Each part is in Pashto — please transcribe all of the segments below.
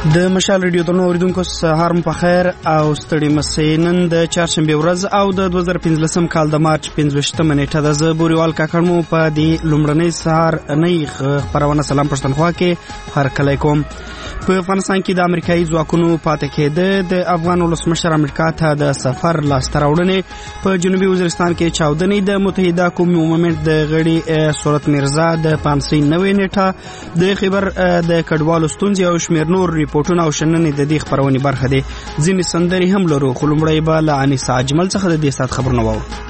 د مشال ریډیو د اوریدونکو سهار مو په خیر او ستړي مسئ. نن د چهارشنبه ورځ او د 2015 کال د مارچ 15 نیټه د زبوریوال کاکړمو په دې لومړنۍ سهار نه خبرونه سلام پښتونخوا کې هر کله کوم. په افغانستان کې د امریکایي ځواکونو پاتې کېده د افغان ولسمشر امریکا ته د سفر لاسته راوړنې په جنوبي وزیرستان کې چاودنې د متحده قومي مومنټ د غړي صورت میرزا د 590 نیټه د خبر د کډوالو ستونزې او شمیر نور ریپورتونه او شننې د دې خبرونې برخه دي. ځینې سندرې هم لرو خو لومړی به له انیسا اجمل څخه د دې سات خبرونه واورو.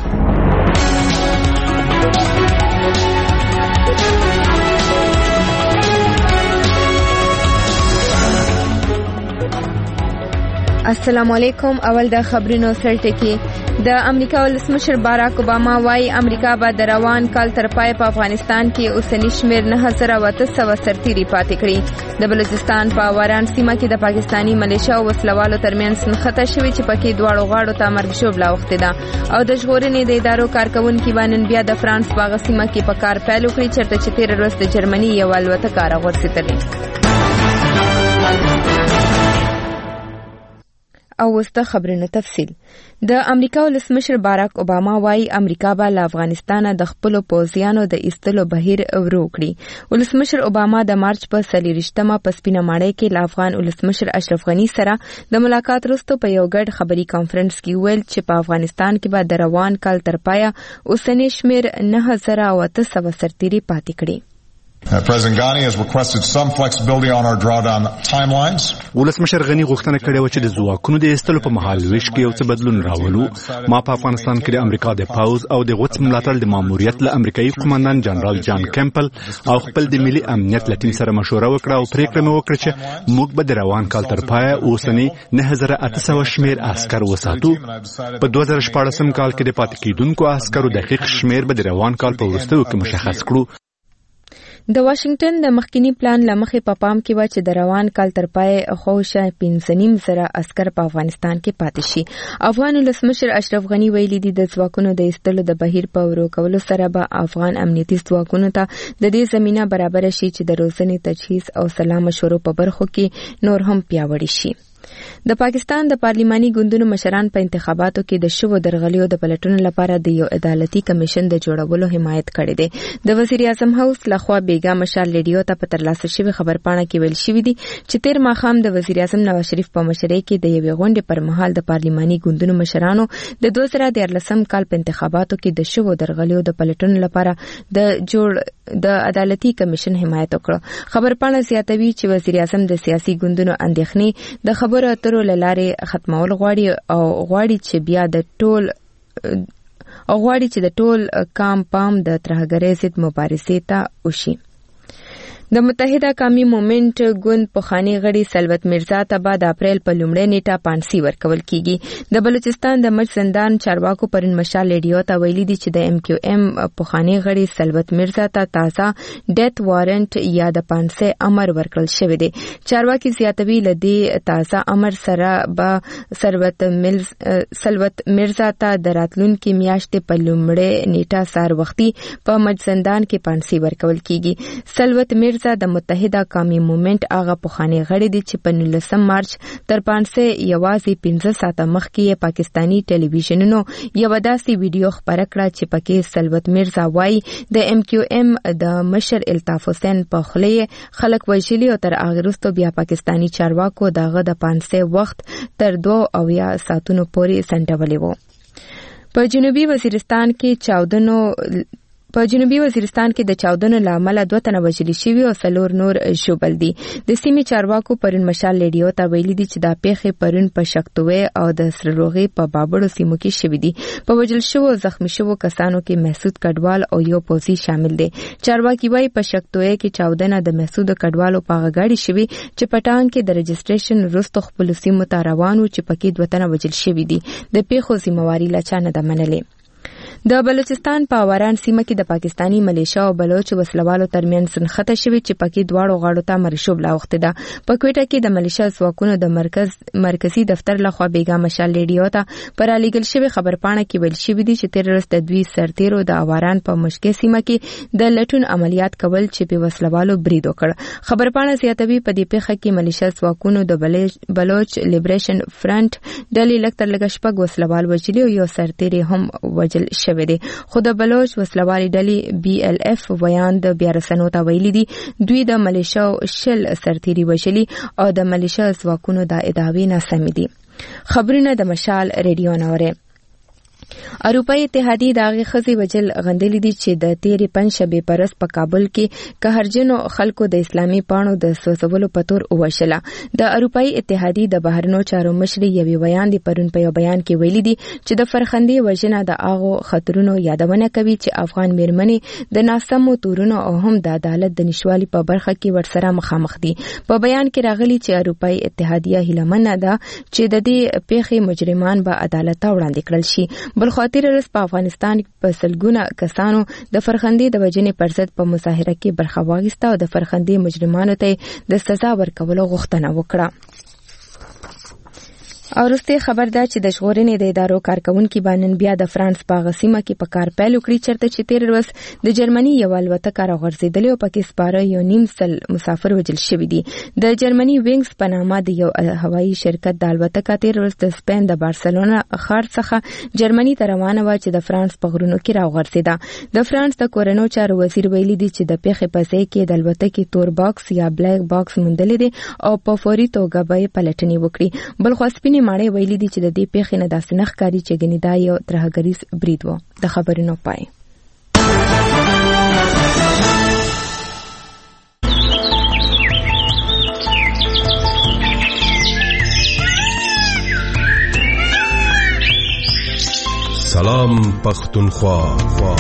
السلام علیکم. اول د خبرونو سرټکی. د امریکا ولسمشر باراک اوباما وايي امریکا به د روان کال تر پای په افغانستان کې اوسنی شمیر 9800 سرتیري پاتې کړي. د بلوچستان په واران سیمه کې د پاکستانی ملیشیا او وسلوالو ترمنځ نښته شوې چې پکې دواړو غاړو ته مرګ ژوبله اوښتې ده او د ژغورنې د ادارو کارکونکي باندې بیا د فرانس په هغه سیمه کې په کار پیل وکړي چېرته چې تېره ورځ د جرمني یو الوتکه راغورځېدلې. او وسته خبرونه تفصیل. د امریکا ولسمشر باراک اوباما وايي امریکا به له افغانستان د خپل پوځیانو د ایستلو بهیر ورو کړي. ولسمشر اوباما د مارچ په 23مه په سپینه ماڼۍ کې له افغان ولسمشر اشرف غنی سره د ملاقات وروسته په یو ګډ خبري کانفرنس کې ویل چې په افغانستان کې به د روان کال تر پایه اوسنی شمیر 9800 سرتیري پاتې کړي. President Ghani has requested some flexibility on our drawdown timelines. ولسمشر غنی غوښتنه کړې و چې د ځواکونو د ایستلو په مهال ویش کې یو څه بدلون راولو. ما په افغانستان کې د امریکا د پاوز او د غوڅ ملاتړ د ماموریت له امریکایي قوماندان جنرال جان کیمپل او خپل د ملي امنیت له ټیم سره مشوره وکړه او پریکړه مې وکړه چې موږ به د روان کال تر پایه اوسنی 9800 شمیر عسكر وساتو. په 2014 کال کې د پاتې کېدونکو عسکرو دقیق شمیر به د روان کال په وروستیو کې مشخص کړو. د واشنگټن د مخکینی پلان لمخې په پام کې و چې د روان کال تر پای خوښه 15,000 عسكر په افغانستان کې پاتې شي. افغان ولسمشر اشرف غنی ویلي دي د ځواکونو د ایستلو د بهیر په ورو کولو سره به افغان امنیتي ځواکونو ته د دې زمينه برابر شي چې د روزنې تجهیز او سلا مشورو په برخو کې نور هم پیاوړي شي. د پاکستان د پارلیماني ګوندونو مشران په انتخاباتو کې د شوو درغلیو د پلټنو لپاره د یو عدالتي کمیشن د جوړولو حمایت کړې ده. د وزیر اعظم هاوس لخوا بیګا مشال ریډیو ته په ترلاسه شوی خبرپاڼه کې ویل شوی دی چې تیر ماښام د وزیر اعظم نواز شریف په مشرۍ کې د یوې غونډې پر مهال د پارلیماني ګوندونو مشرانو د 2014 کال په انتخاباتو کې د شوو درغلیو د پلټنو لپاره د عدالتي کمیشن حمایت وکړ. خبرپاڼه زیاتوي چې وزیر اعظم د سیاسي ګوندونو اندېښنې د خبرو اترو لاره ختمول غواړي چې د ټول کام پام د ترهګرۍ ضد مبارزې ته وشي. د متحده قومي مومنټ ګوند پخوانی غړي سلوت میرزا ته به د اپریل په لومړۍ نیټه پانسي ورکول کیږي. د بلوچستان د مټ زندان چارواکو پرون مشال ریډیو ته ویلي دي چې د ام کیو ام پخوانی غړي سلوت میرزا ته تازه ډیث وارنټ یا د پانسي امر ورکړل شوی دی. چارواکي زیاتوي لدې تازه امر سره به سلوت میرزا ته د راتلونکي میاشتې په لومړۍ نیټه سار وختي په مټ زندان کې پانسي ورکول کیږي. سلوت میرزا د متحده قومي مومنټ هغه پخوانی غړي دي چې په 19 مارچ تر پانسي یوازې 15 ساعته مخکې پاکستانی ټلویزیونونو یو داسې ویډیو خبره کړه چې پکې سلوت میرزا وايي د ام کیو ام د مشر الطاف حسین په خله خلک وژلي او تر هغه وروسته بیا پاکستانی چارواکو دغه د پانسي وخت تر 2 ساعتونو پورې سنټولې وو. په جنوبي وزیرستان کې د چاودنو لامل 2 تنه وژل شوي او 4 نور ژوبل دي. د سیمې چارواکو پرون مشال ریډیو ته ویلي دي چې دا پیښې پرون په شکتوي او د سرلوغي په بابړو سیمو کې شوي دي. په وژل شوو زخمی شوو کسانو کې محسود کډوال او یو پوځي شامل دي. چارواکي وايي په شکتوي کې چاودنه د محسود کډوالو په غاړي شوي چې پټان کې د رجسټریشن وروسته خپل سیمو ته روانو چې پکې 2 تنه وژل شوي دي. د پیښو ذمہواری لا چا نه ده منلې. د بلوچستان په وران سیمه کې د پاکستانی ملیشیا او بلوچ وسلوالو ترمنځ سنخته شوې چې پکې دواړو غاړو ته مرشوب لا وخت ده. په کوټه کې د ملیشیا ځواکونو د مرکزی دفتر لخوا بیګا مشال ریډیو ته پر الیګل شوی خبرپاڼه کې ویل شوی دی چې تیررست د دوی سرتیرو د اواران په مشکې سیمه کې د لټون عملیات کول چې په وسلوالو برید وکړ. خبرپاڼه زیاتوي په دې پیښه کې ملیشیا ځواکونو د بلوچ لیبریشن فرنٹ ډلې لکتر لګ شپږ وسلوال وجلي او یو سرتیری هم وجل شوی دی. خو د بلوچ وسلوالي ډلې BLF ویان د بیا رسنو ته ویلي دي دوی د ملیشیا شل سرتیری وجلي او د ملیشیا ځواکونو د ادعاوې ناسمې دي. خبرونه د مشال ریډیو نوره. اروپای اتحادیه دغه خزي وجل غندلې دي چې د تیری پنځشنبه پرس په کابل کې قهرجنو خلکو د اسلامي پاڼو د سوسولو پتور وشله. د اروپای اتحادیه د بهرنیو چارو مشر یوي بیان دی پرون په یو بیان کې ویلي دي چې د فرخندې وجنه د اغو خطرونو یادونه کوي چې افغان میرمنې د ناسمو تورونو او هم د عدالت د نشوالي په برخه کې ورسره مخامخ دي. په بیان کې راغلي چې اروپای اتحادیه هیلمنه ده چې د دې پیښې مجرمان به عدالت ته وړاندې کړل شي. بل خاطر رس په افغانستان په سلګونه کسانو د فرخندې د وجنې پر ضد په مظاهره کې برخه واخیسته او د فرخندې مجرمانو ته د سزا ورکولو غوښتنه وکړه. او وروسته خبر ده چې د ژغورنې د ادارو کارکونکي باندې بیا د فرانس په غسیمه کې په کار پیل وکړي چرته چې تیر ورځ د جرمني یو الوتکه راغورځېدلې او پکې سپاره یو نیم سل مسافر وژل شوي دي. د جرمني وینګز په نامه د یو هوایي شرکت د الوتکه تیر ورځ د سپین د بارسلونا ښار څخه جرمني ته روانه وه چې د فرانس په غرونو کې راغورځېده. د فرانس د کورنیو چارو وزیر ویلي دی چې د پیښې په ځای کې د الوتکې تور باکس یا بلیک باکس موندلې دي او په فوري توګه به یې پلټنې وکړي. بل خو سپینې ماڼۍ ویلي دي چې د دې پیښې نه داسې نه ښکاري چې ګنې دا یو ترهګریز برید و. د خبرونو پای. سلام پختونخوا.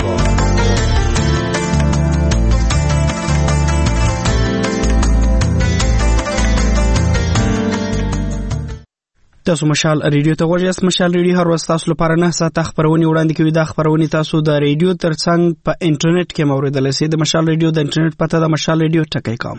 تاسو مشال ریډیو ته غوږی یاست. مشال ریډیو هر ورځ تاسو لپاره 9 ساعته خبرونه وړاندې کوي. دا خبرونه تاسو د ریډیو ترڅنګ په انټرنیټ کې موریدلی شئ. د مشال ریډیو د انټرنیټ پته د مشال ریډیو ټکی کوم.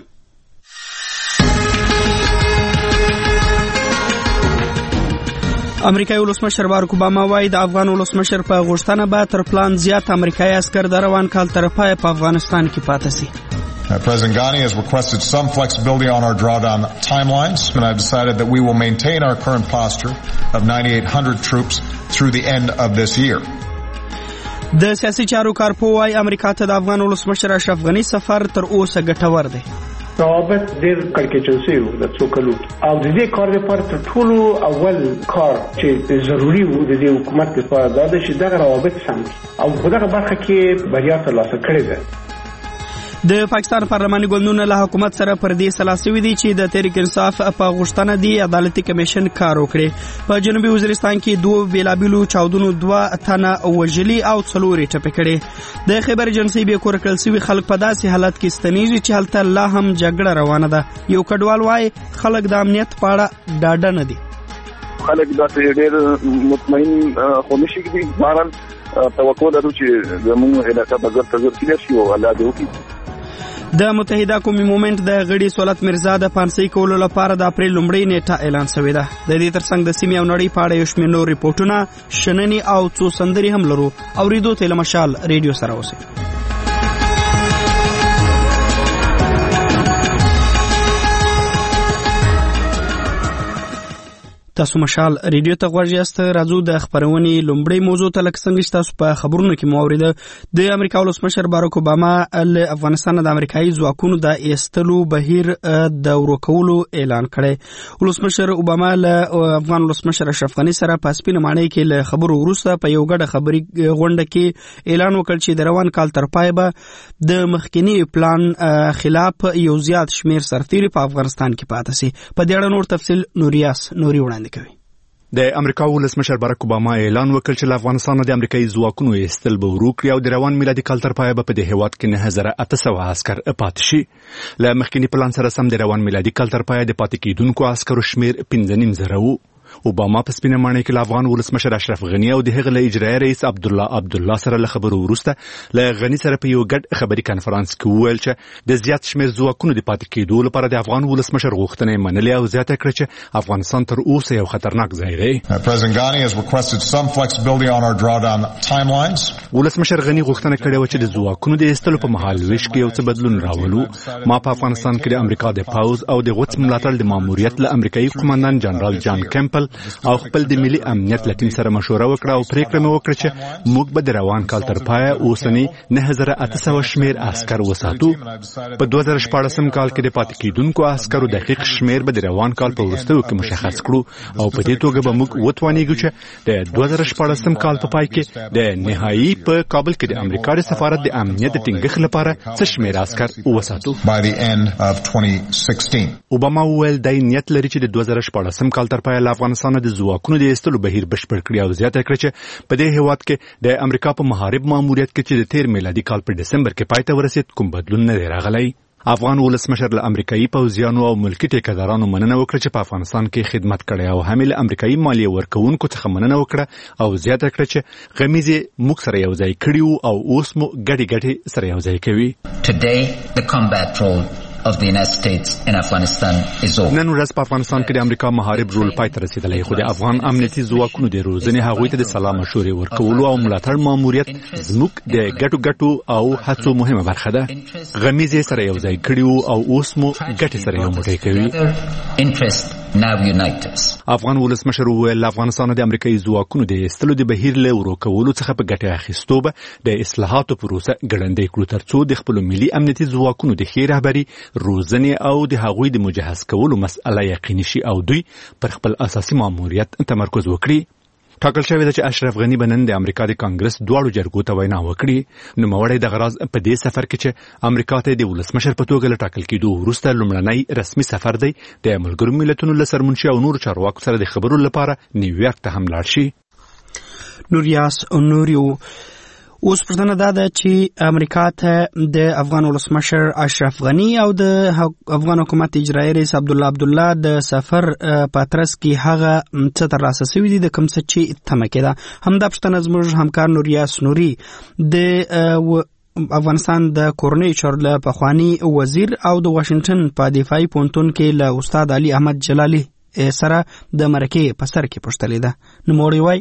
امریکایي ولسمشر باراک اوباما وايي د افغان ولسمشر په غوښتنه به تر پلان زیات امریکایي عسکر د روان کال تر پایه په افغانستان کې پاتې شي. President Ghani has requested some flexibility on our drawdown timelines, and I've decided that we will maintain our current posture of 9,800 troops through the end of this year. د سیاسي چارو کارپوه وايي امریکا ته د افغان ولسمشر اشرف غني سفر تر اوسه ګټور دی. روابط ډېر کړکېچل شوي وو د څو کلو او د دې کار لپاره تر ټولو اول کار چې ضروري وو د دې حکومت لپاره دا ده چې دغه روابط سم او په دغه برخه کې بریا ترلاسه کړې ده. د پاکستان پارلماني ګوندونه له حکومت سره پر دې سلا سوي دي چې د تحریک انصاف په غوښتنه دی عدالتي کمیشن کار وکړي. په جنوبي وزیرستان کې 2 بیلابیلو چاودنو 2 تنه وژلي او 4 ټپي کړي. د خبر ایجنسی به کور کړل سوي خلک په داسې حالت کې ستنیږي چې هلته لا هم جګړه روانه ده. یو کډوال وايي خلک د امنیت په اړه ډاډه نه دي. خلک دا ډېر مطمئن خو نشي دي بهرحال توقع لرو چې زموږ علاقه به زر تزر کلیر شي او الله دې وکړي. د متحده قومي مومنت د غړي سولت مرزا د پانسۍ کولو لپاره د اپریل لومړۍ نیټه اعلان شوې ده. د دې ترڅنګ د سیمې او نړۍ په اړه یو شمېر نور ریپورټونه، شننې او څو سندرې هم لرو. اورېدو ته له مشال ریډیو سره اوسئ. تاسو مشال ریډیو ته غوږ یاست. راځو د خبرونې لومړی موضوع ته لکه څنګه چې تاسو په خبرونو کې مو اوریده د امریکا ولسمشر باراک اوباما له افغانستان د امریکایي ځواکونو د ایستلو بهیر د ورو کولو اعلان کړی. ولسمشر اوباما له افغان ولسمشر اشرف غني سره په سپینه ماڼۍ کې له خبرو وروسته په یو ګډه خبري غونډه کې اعلان وکړ چې د روان کال تر پایه به د مخکنی پلان خلاف یو زیات شمیر سرتیري په افغانستان کې پاتې شي. په دې اړه نور تفصیل نوریاس نوري وړاندې کوي. د امریکا ولسمشر باراک اوباما اعلان وکړ چې له افغانستان د امریکایي ځواکونو ایستل به ورو کړي او د روان میلادي کال تر پایه به په دې هیواد کې 9,800 عسکر پاتې شي. له مخکني پلان سره سم د روان میلادي کال تر پایه د پاتې کېدونکو عسکرو شمیر 15,000 و. اوباما په سپینه ماڼۍ کې افغان ولسمشر اشرف غنی او د هغه له اجرایي رئیس عبدالله سره له خبرو وروسته له غنی سره په یو ګډ خبري کانفرنس کې وویل چې د زیات شمېر ځواکونو د پاتې کېدو لپاره د افغان ولسمشر غوښتنې منلې او زیاته کړې چې افغانستان تر اوسه یو خطرناک ځای دی. President Ghani has requested some flexibility on our drawdown timelines. ولسمشر غنی غوښتنه کړې و چې د ځواکونو د ایستلو په مهال ویش کې یو څه بدلون راولو. ما په افغانستان کې د امریکا د پاوز او د غوڅ ملاتړ د ماموریت له امریکایي قوماندان جنرال جان کیمپل او خپل د ملي امنیت له ټیم سره مشوره وکړه او پریکړه مې وکړه چې موږ به د روان کال تر پایه اوسنی 9800 شمېر عسكر وساتو. په 2014 کال کې د پاتې کېدونکو عسکرو دقیق شمېر به د روان کال په وروستیو کې مشخص کړو او په دې توګه به موږ وتوانیږو چې د 2014 کال په پای کې د نهایی په کابل کې د امریکا د سفارت د امنیت ټینګښت لپاره څه شمېر عسكر وساتو. By the end of 2016. اوباما وویل د نیت لري چې د 2014 کال تر پایه له افغانستان د ځواکونو د ایستلو بهیر بشپړ کړي او زیاته کړي چې په دې هیواد کې د امریکا په محارب ماموریت کې چې د 13 میلادي کال په دسمبر کې پای ته ورسید کوم بدلون نه دی راغلی. افغان ولسمشر له امریکایي پوځیانو او ملکی ټیکدارانو مننه وکړه چې په افغانستان کې خدمت کړي او هم له امریکایي مالیه ورکوونکو څخه مننه وکړه او زیاته کړه چې غمیزه موږ سره یو ځای کړیو او اوس مو ګډي سره یو ځای کوي. Today the combat role of the United States in Afghanistan is over. نن ورځ په افغانستان کې د امریکا محارب رول پای ته رسیدلی خو د افغان امنیتي ځواکونو د روزنې هغوی ته د سلام مشورې ورکولو او ملاتړ ماموریت زموږ د ګټو او هڅو مهمه برخه ده. غمیزه سره یو ځای کړیو او اوس مو ګټي سره یو موټی کوي. Now unite us. افغان ولسمشر وویل افغانستان د امریکایي ځواکونو د ایستلو د بهیر له ورو کولو څخه په ګټه اخیستو به د اصلاحاتو پروسه ګړندۍ کړو ترڅو د خپل ملي امنیتي ځواکونو د ښې رهبري روزنې او د هغوی د مجهز کولو مسأله یقیني شي او دوی پر خپل اساسي ماموریت تمرکز وکړي. ټاکل شوی دی چې اشرف غنی به نن د امریکا د کانګرس دواړو جرګو ته وینا وکړي. نوموړی د غراض په دې سفر کې چې امریکا ته د ولسمشر په توګه له ټاکل کېدو وروسته لومړنی رسمي سفر دی د ملګرو ملتونو له سرمنشي او نورو چارواکو سره د خبرو لپاره نیویارک ته هم لاړ شي. نوریاس اونوریو اوس پرتنه دا ده چې امریکا ته د افغان ولسمشر اشرف غنی او د افغان حکومت اجرایي رئیس عبدالله د سفر پاترس کې هغه څه ترلاسه شوي دي د کوم څه چې تمه کېده. همدا پوښتنه زموږ همکار نوریاس نوري د افغانستان د کورنۍ چارو له پخواني وزیر او د واشنگټن په دفاعي پونتون کې له استاد علي احمد جلالي سره د مرکې په سر کې پوښتلې ده. نوموړی وایي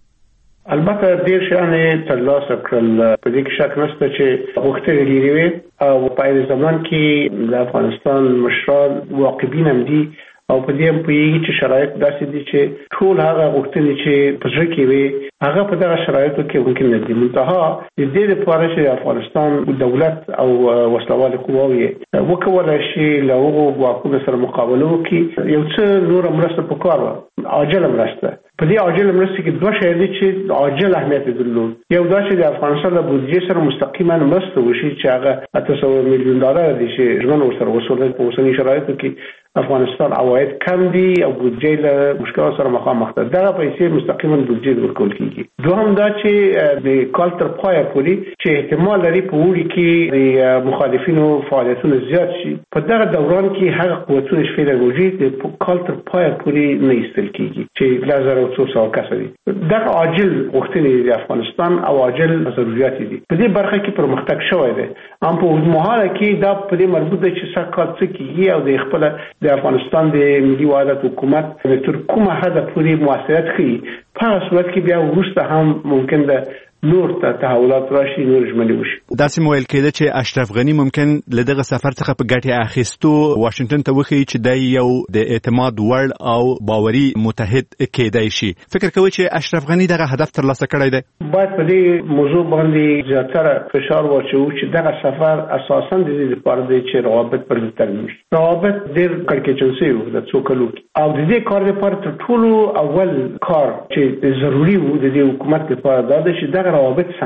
البته ډیر شانې ترلاسه کړل په دې کې شک نشته چې غوښتنې ډېرې وې او په دې زمان کې د افغانستان مشران واقعبین هم دي او په دې هم پوهېږي چې شرایط داسې دي چې ټول هغه غوښتنې چې په زړه کې وې هغه په دغه شرایطو کې ممکن نه دي. منتها د دې لپاره چې افغانستان دولت او وسلوالې قواوې وکولای شي له هغو ځواکونو سره مقابله وکړي یو څه نوره مرسته پکار وه، عاجله مرسته. په دې عاجله مرسته کې دوه شیان دي چې عاجل اهمیت درلود. یو دا چې د افغانستان له بودیجې سره مستقیما مرسته وشي چې هغه $800 میلیون دي چې ژمنه ورسره وسوله په اوسني شرایطو کې افغانستان عواید کم دي او بودیجې له مشکلات سره مخامخ ده. دغه پیسې مستقیما بودیجې ورکول کیږي. دوهم دا چې د کال تر پایه پورې چې احتمال لري په وړي کې د مخالفینو فعالیتونه زیات شي په دغه دوران کې هغه قوتونه چې فعلا موجود دي په کال تر پایه پورې نه ایستل کیږي چې 2300 کس دي. دغه عاجل غوښتنې د افغانستان او عاجل ضرورت دي. په دې برخه کې پرمختګ شوی دی. هم په اوږدمهاله کې دا په دې مربوط دی چې څه کیږي او د خپل د افغانستان د ملي وحدت حکومت تر کومه حد پورې موثریت ښیي. په هغه صورت کې بیا وروسته هم ممکن ده نور ته تحولات راشي، نور ژمنې وشي. داسې مویل کېده چې اشرف غنی ممکن له دغه سفر څخه په ګټې اخیستو واشنگټن ته وښیي چې دی یو د اعتماد وړ او باوري متحد کېدای شي. فکر کوي چې اشرف غنی دغه هدف ترلاسه کړی دی؟ باید په دې موضوع باندې زیاتره فشار واچوو چې دغه سفر اساساً د دې لپاره دی چې روابط پر ترمیم شي. روابط ډېر کړکېچن شوي وو د څو کلو کې او د دې کار لپاره تر ټولو اول کار چې ضروري وو د دې حکومت لپاره دا دی چې دغه روابط سم کړي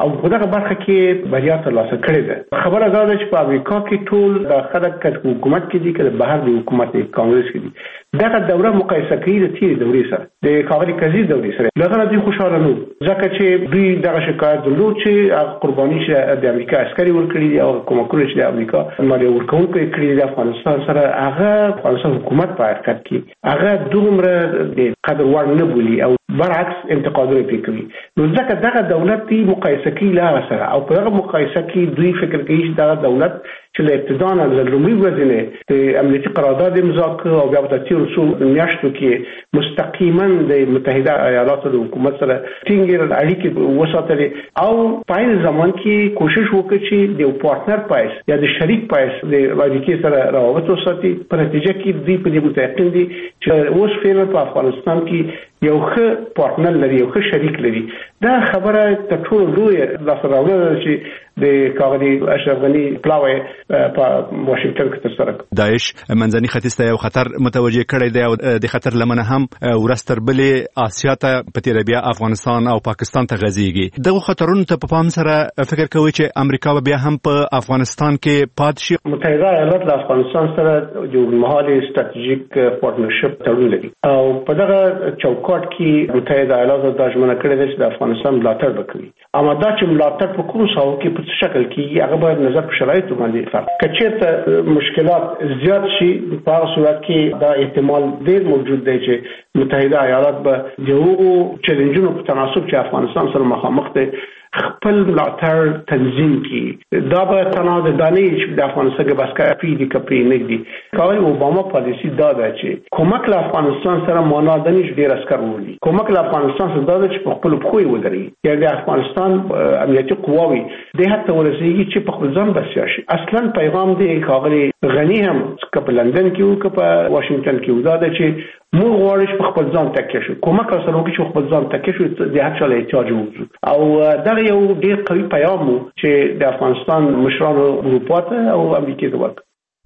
او په دغه برخه کې بریا ترلاسه کړې ده. خبره دا ده چې په امریکا کې ټول د خلک کې حکومت کې دي که بهر د حکومت کانګرس کې دي دغه دوره مقایسه کوي د تیرې دورې سره د کاغذي کزي دورې سره. لغړه دوی خوشاله نو ځکه چې دوی دغه شکایت درلود چې قرباني چې د امریکا عسکري ورکړي او کومکونه چې د امریکا مالی ورکوونکو کړي د افغانستان سره هغه افغانستان حکومت په حقیقت کې هغه دومره د قدر وړ نه بولي او برعکس انتقادونه پرې کوي. نو ځکه دغه دولت دی مقایسه کوي له سره او په هغه مقایسه کې دوی فکر کوي چې دغه دولت چې له ابتدا نه د لومړي ورځې د امنیتي قرارداد امضا کړ او بیا په تیر څو میاشتو کې مستقیما د متحده ایالاتو د حکومت سره ټینګ اړیکې وساتلې او په ځمان کې کوشش وکړي چې د پارتنر پایس یا د شریک پایس د اړیکې سره روابط وساتي. په نتیجه کې دوی په دې متأکد دي چې اوس فعلا په افغانستان کې یو ښه پارتنر لري یو ښه شریک لري. دا خبره تر ټولو لوی لاسته راوړنه چې د کاغذي اشرف غني پلاوی په واشنگټن کې ترسره کړ. داعش منځني ختیځ ته یو خطر متوجه کړی دی او د خطر لمنه هم ورستر بلې آسیا ته په تیر بیا افغانستان او پاکستان ته غځيږي. دغه خطرونو ته په پام سره فکر کوي چې امریکا بیا هم په افغانستان کې پات شي. متحده ایالات له افغانستان سره یو مهالي ستراتیژیک پارتنرشپ تړون لري او په دغه چوکاټ کې متحده ایالات د ژمنه کړې ده چې د افغانستان ملاتړ وکړي. اما دا چې ملاتړ په کوم څاو کې په شکل کې هغه باید نظر په شرایطو باندې فرق. کچېرته مشکلات زیات شي په هغه صورت کې دا احتمال ډېر موجود دی چې متحده ایالات به د هغو چیلنجونو په تناسب چې افغانستان سره مخامخ دی خپل ملاتړ تنظیم کی. دا به تنها د دانې چې د افغانستان کې بس کافي دي کپی نه دي. کله اوباما پالیسی دا ده چې کومک له افغانستان سره معنا د نش ډیر عسكر ولي. کومک له افغانستان سره دا ده چې په خپل خوې ودري. یعنی د افغانستان امنیتي قواوي د هڅه ورسېږي چې په خپل ځان بسیا شي. اصلا پیغام دی کاغلی غنی هم په لندن کې او په واشنگټن کې ودا ده چې موږ غواړو په خپل ځان تکیه شو. کومک سره وکړو چې خپل ځان تکیه شو د هر چا له احتیاج ووځو. او دا یو ډیر قوي پیغام چې د افغانستان مشرانو اروپا ته او امریکا ته ورکړ.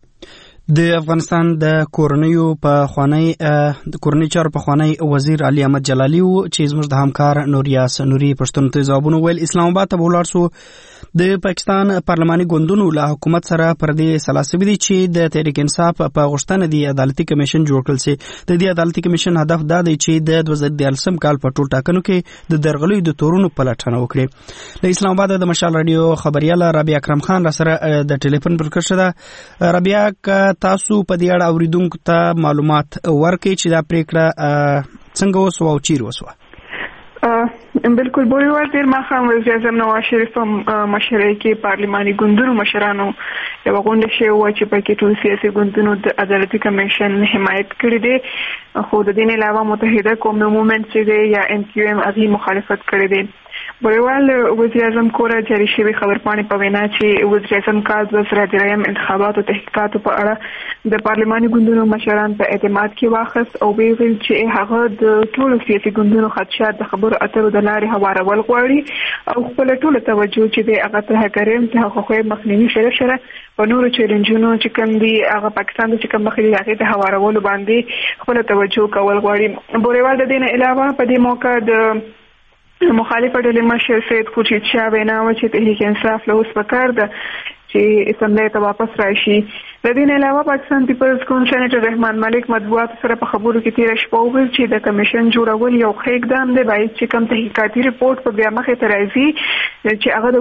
د افغانستان د کورنیو په خوانی د کورنی چارو په خوانی وزیر علي احمد جلالي چې زموږ د همکار نوریاس نوري پښتون ته ځوابونه ویل. اسلام آباد ته ولاړ سو د پاکستان پارلماني ګوندونو له حکومت سره پر دې سلاسبي دي چې د تحریک انصاف په غوښتنه دی عدالتي کمیشن جوړ کړل سي. د دې عدالتي کمیشن هدف دا دی چې د 2013 کال په ټول ټاکنو کې د درغلۍ د تورونو پلټنه وکړي. د اسلام آباد د مشال رادیو خبريال رابعه اکرم خان را سره د ټلیفون پر کښه ده. رابعه تاسو په دې اړه اوریدونکو ته معلومات ورکړئ چې دا پریکړه څنګه وسو او چیرې وسو؟ بالکل بوریوال تیر ماښام وزیر اعظم نواز شریف مشرۍ کې پارلماني ګوندونو مشرانو یو غونډه شوې وه چې پکې ټول سیاسي ګوندونو د عدالتي کمیشن حمایت کړی دی، خو د دې نه علاوه متحده قومي مومنټ چې دی یا NQM هغې مخالفت کړی دی. بوریوال وزیر اعظم کورا جاری شوی خبرپاڼې په وینا چې وزیر اعظم کال 2013 انتخاباتو تحقیقاتو په اړه د پارلماني ګوندونو مشران په اعتماد کې واخیست او ویل چې هغه د ټولو سیاسي ګوندونو خدشات د خبرو اترو د لارې هوارول غواړي او خپل ټول توجه چې د هغه ترهګرۍ ته حقوقي مخنیوي سره په نورو چیلنجونو چې کوم دي هغه پاکستان د کوم مخې د هغې د هوارولو باندې خپل توجه کول غواړي. بوریوال د دې نه علاوه په دې موقع د مخالفه ډلې مشر سید خوشید شاه وینا و چې تحریک انصاف له اوس پکار ده چې اسمبلی ته واپس راشي. د دې نه علاوه پاکستان پیپلز کون سېنیټر رحمان ملک مطبوعاتو سره په خبرو کې تېره شپه وویل چې د کمیشن جوړول یو ښه اقدام دی، باید چې کوم تحقیقاتي رپورټ په بیا مخې ته راځي چې هغه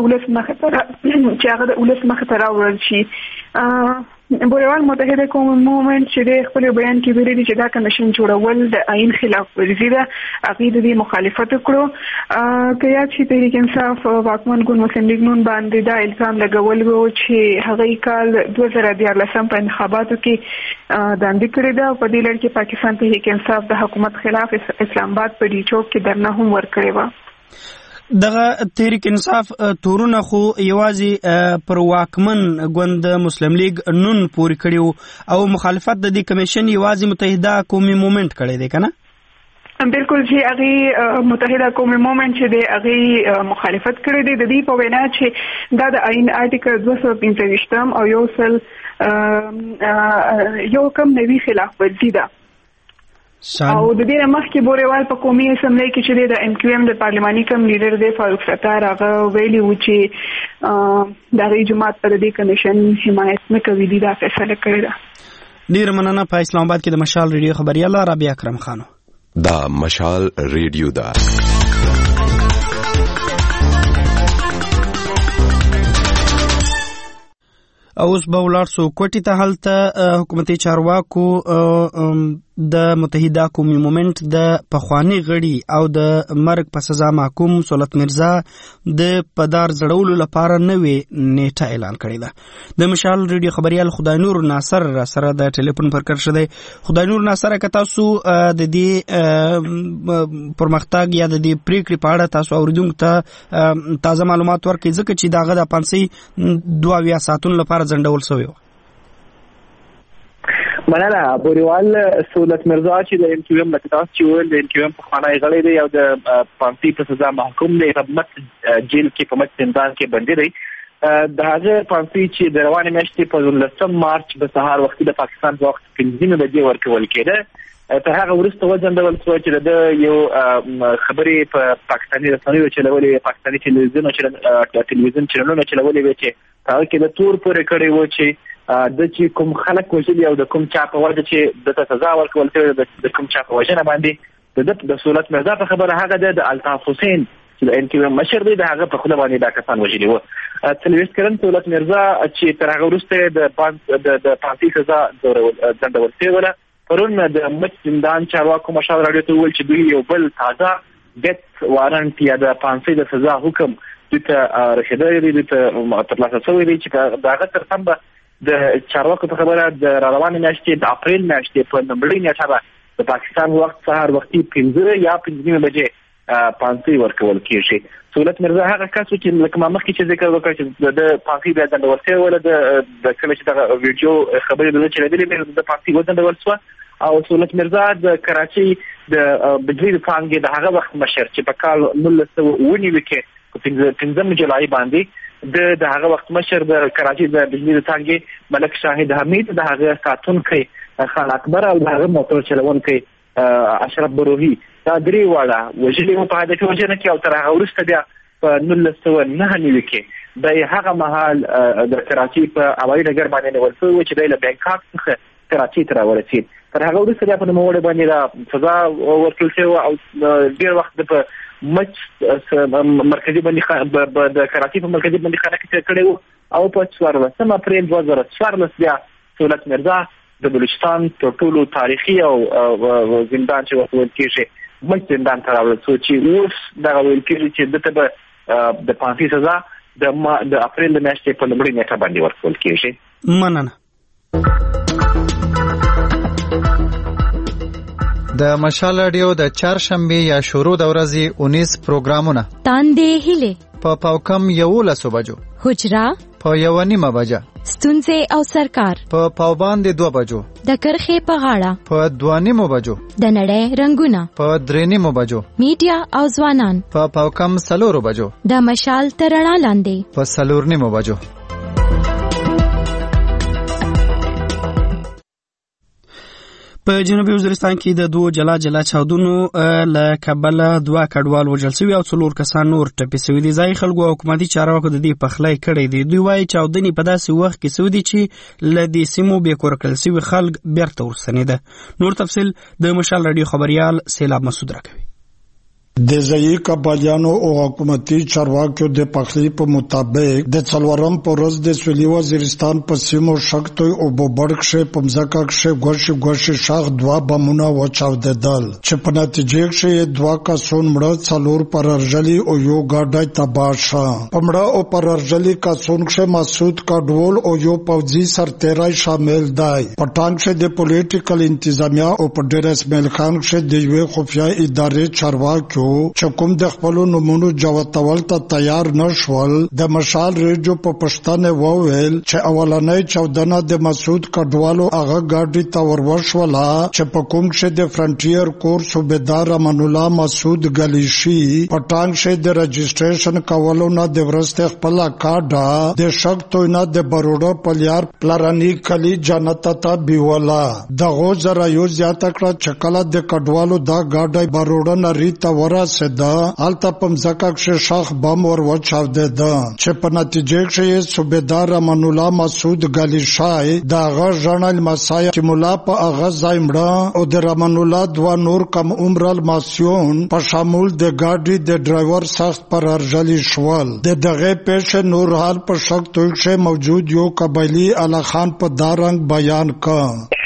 د ولس مخې ته راوړل شي. بوریوال متحده قومي مومنټ چې د خپل بیان کې ویلي چې دا کمیشن جوړول د آئین خلاف ورزي ده، هغې د دې مخالفت وکړو. که یاد شي تحریک انصاف واکمن ګوند مسلم لیګ نون باندې دا الزام لګول و چې هغې کال 2014 په انتخاباتو کې داندې کړې ده او په دې لړ کې پاکستان تحریک انصاف د حکومت خلاف اسلام آباد په ډي چوک کې درنه هم ورکړې وه. دغه تحریک انصاف تورونه خو یوازې پر واکمن ګوند مسلم لیگ نون پورې کړیو او مخالفت د دې کمیشن یوازې متحده قومي مومنټ کړی دی کنه؟ بالکل چې هغې متحده قومي مومنټ چې دی هغې مخالفت کړی دی. د دې په وینا چې دا د آئین آرټیکل 245 او یو کم نوي خلاف ورزي ده. او د دې مخکې بوریوال په قومي اسمبلی کې چې د ام کیو ام د پارلماني کم لیډر دی فاروق ستار هغه ویلي و چې د جماعت پر دې کمیشن حمایت نه کوي دا فیصله کړې ده. ډیر مننه. په اسلام آباد کې د مشال ریډیو خبريال رابعه اکرم خانو. دا مشال ریډیو دا اوس به ولاړ سو کوټی ته هلته حکومتي چارواکو د متحده قومي مومنت د پخوانی غړي او د مرګ په سزا محکوم سولت مرزا د پدار زړولو لپاره نوې نیټه اعلان کړې ده. د مشال ریډیو خبريال خدای نور ناصر سره د ټلیفون پر کار شوی. خدای نور ناصر که تاسو د دې پرمختګ یا د دې پریکړې په اړه تاسو اوریدونکو ته تازه معلومات ورکړئ ځکه چې داغه د پانسي 22 ساعتونو لپاره ځنډول شوی و. مننه. بوریوال سولت مرزا چې د ام کیو ام متداس چې ول د ام کیو ام په خانه غړي دی او د پانسي په سزا محکوم دی په مت جیل کې په مت زندان کې بندي دی. د هغه پانسي چې د روانه میاشتې په 19 مارچ په سهار وخت د پاکستان په وخت 15 بجې ورکول کېده. تر هغه وروسته وځندول شو چې د یو خبرې په پاکستاني رسنیو چلولې پاکستاني ټلویزیون چینلونو چلولې و چې هغه کې د تور پورې کړي و چې د چې کوم خلک وژلي او د کوم چا په وجه چې د سزا ورکول شوې د کوم چا په وجه نه باندې د سولت مرزا په خبره هغه د الطاف حسین چې د ان کیو ام مشر دی د هغه په خله باندې دا کسان وژلي و. 23 کلن سولت مرزا چې تر هغه وروسته د پانسي سزا ځنډول شوی و. پرون د مت زندان چارواکو مشاور راډیو ته ویل چې دوی یو بل تازه ډیث وارنټ یا د پانسي د سزا حکم د رشدای دی د ترلاسه شوی دی چې داغه تر څنګ به د چارواکو په خبره د روانه میاشتې د اپریل میاشتې په نمبرې نیټه د پاکستان وخت سهار وختي 15 یا 15 بجې پانسي ورکول کېږي. سولت مرزا هغه کس چې لکه ما مخکې چې ذکر وکړ چې د پانسي بیا ځنډول شوی ولا د کله چې د ویډیو خبرې د چلېدلې د پانسي وځنډول شو او سولت مرزا د کراچي د بجلی فانګ د هغه وخت مشر چې په کال 1990 کې 15 جولای باندې د هغه وخت مشر د کراچي د بجلی څنګه ملک شاهد حمید د هغه ساتونکي خان اکبر او د هغه موټر چلونکي اشرف بروهي دا درې واړه وجلي په هدف وجنه کې او تر هغه وروسته بیا په 1999 کې د هغه مهال د کراچي په هوایي ډګر باندې ورسول چې د بانکاک څخه کراچي ته ورسید. تر هغه وروسته بیا په نوموړي باندې دا سزا ورکول شوی او ډیر وخت په مچ مرکزی باندې د کراچي په مرکزی باندې خانه کې کړو او په 14 اپریل 2014 بیا سولت مرزا د بلوچستان تر ټولو تاریخي او زندان چې وصول کېږي مچ زندان ته راوړل شو چې اوس دا ویل کېږي چې دته د پانسي سزا د اپریل میاشتې په لومړۍ نیټه باندې ورکول کېږي. مننه. د مشال رادیو د چهارشنبه یا شروع د ورځې 19 پروګرامونه تاندې هله په پاوکم 11 بجو حجرا په 1:30 بجه ستونزې او سرکار په پاوباند 2 بجو د کرخې په غاړه په 2:30 بجو د نړۍ رنگونه په 3:30 بجو میډیا او ځوانان په پاوکم 4 بجو د مشال ترڼا لاندې په 4:30 بجو. په جنوبي وزیرستان کې د دوه جلا چاودنو له کبله دوه کډوال وژل شوي او 4 کسان نور ټپي شوي دي. ځای خلکو او حکومتي چارواکو د دې پخلی کړی دی. دوی وایي چاودنې په داسې وخت کې شوي دي چې له دې سیمو بې کوره کړل شوي خلک بیرته ورستنېده. نور تفصیل د مشال رادیو خبريال سیلاب مسعود راکوي. د ځایي قبایلیانو او حکومتي چارواکو د پخلی په مطابق د څلورم په ورځ د سویلي وزیرستان په سیمو شکتوی او بوبړکشه په مځکه کې ګوښه شاخ دوه بمونه وچاودېدل چې په نتیجه کې دوه کسان مړه 4 پرارجلي او یو ګاډی تباه شو. په مړه او پرارجلي کسان کې مسعود کډول او یو پوځي سرتیری شامل دی. په ټانګ کې د پولیټیکل انتظامیه او په ډیر اسماعیل خان کې د یو خفیه ادارې چارواکو چې کوم د خپل نمونو جوړول ته تیار نشول د مشال ریډیو په پښتنه وویل چې اولنۍ چودنه د مسعود کډوالو هغه ګاډي ته وروښوله چې په کوم کې د فرنټیر کور صوبیدار امان الله مسعود غلیشي پټانګ شه د رجسټریشن کولو نه د ورسته خپل کارډ د شک توینه د بروډو پلیار پلارانی کلی جنت ته بیولا دغه زرا یو زیاته کړه چې کله د کډوالو دا ګاډي بروډو نری ته ورسېده الته پم زکه شاخ بم ور وچاوده ده چې په نتیجه کې صوبیدار امان الله مسعود غلیشای دغه ژړل مسای چې مولا په اغه زایمړه او د امان الله دوا نور کم عمر الماسیون په شامل د ګاډي د ډرایور سخت پر ارجلی شوال د دغه پیش نور حال په شک توګه موجود یو قبایلی اعلی خان په دارنګ بیان کا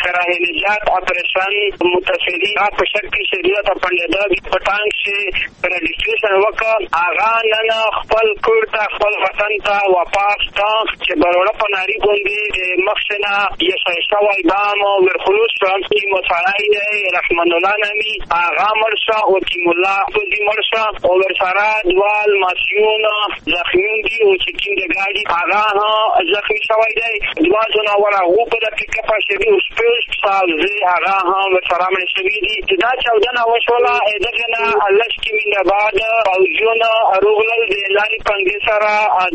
نجات آپریشن متصلی په شکل شریعت پنددا پټانګ شي رجسټریشن وکړ اغا نن خپل کور ته خپل وطن ته واپس تا چې بروړه پناری باندې مخشنا یې شوی بام ورخلوص کی مصالحه دی رحمان الله نامي اغا مرشا او تیم الله فوزي مرشا او ورسره دوال ماشيون زخمیون دي او چې کیند ګاډي اغا ها زخمی شوی دی دوا زناور هغه په پک اپ شوی او سپیس سالزي هغه هم سلام شوی دي دا چودنه وشوله دغه نه الله کی من بعد فوجون اروغل د لاري پنګ سره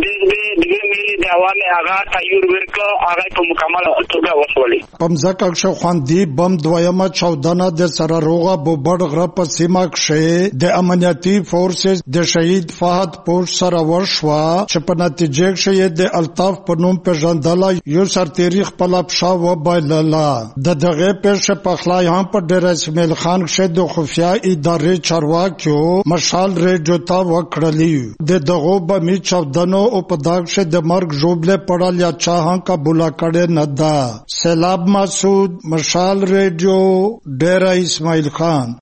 د دې ملي د عوامي هغه تایور ورک هغه په مکمل توګه وشولې پمزکه شو خواندي بم دویمه چودنه د سره روغه بوبړ غره په سیمه کې د امنیتي فورسز د شهید فهد پوش سره ورشوا چې په نتیجه کې د الطاف په نوم پیژندل یو سرتیری خپل افشا و بایللا د دغه پیش په خلای هم په ډیر اسماعیل خان شه د خفیا ادارې چارواکیو مشال ریډیو ته وکړلی د دغه بمی چودنو او په داغ شه د مرګ جوبله پړل یا چاهان کا بولا کړه نه دا سیلاب مسعود مشال ریډیو ډیر اسماعیل خان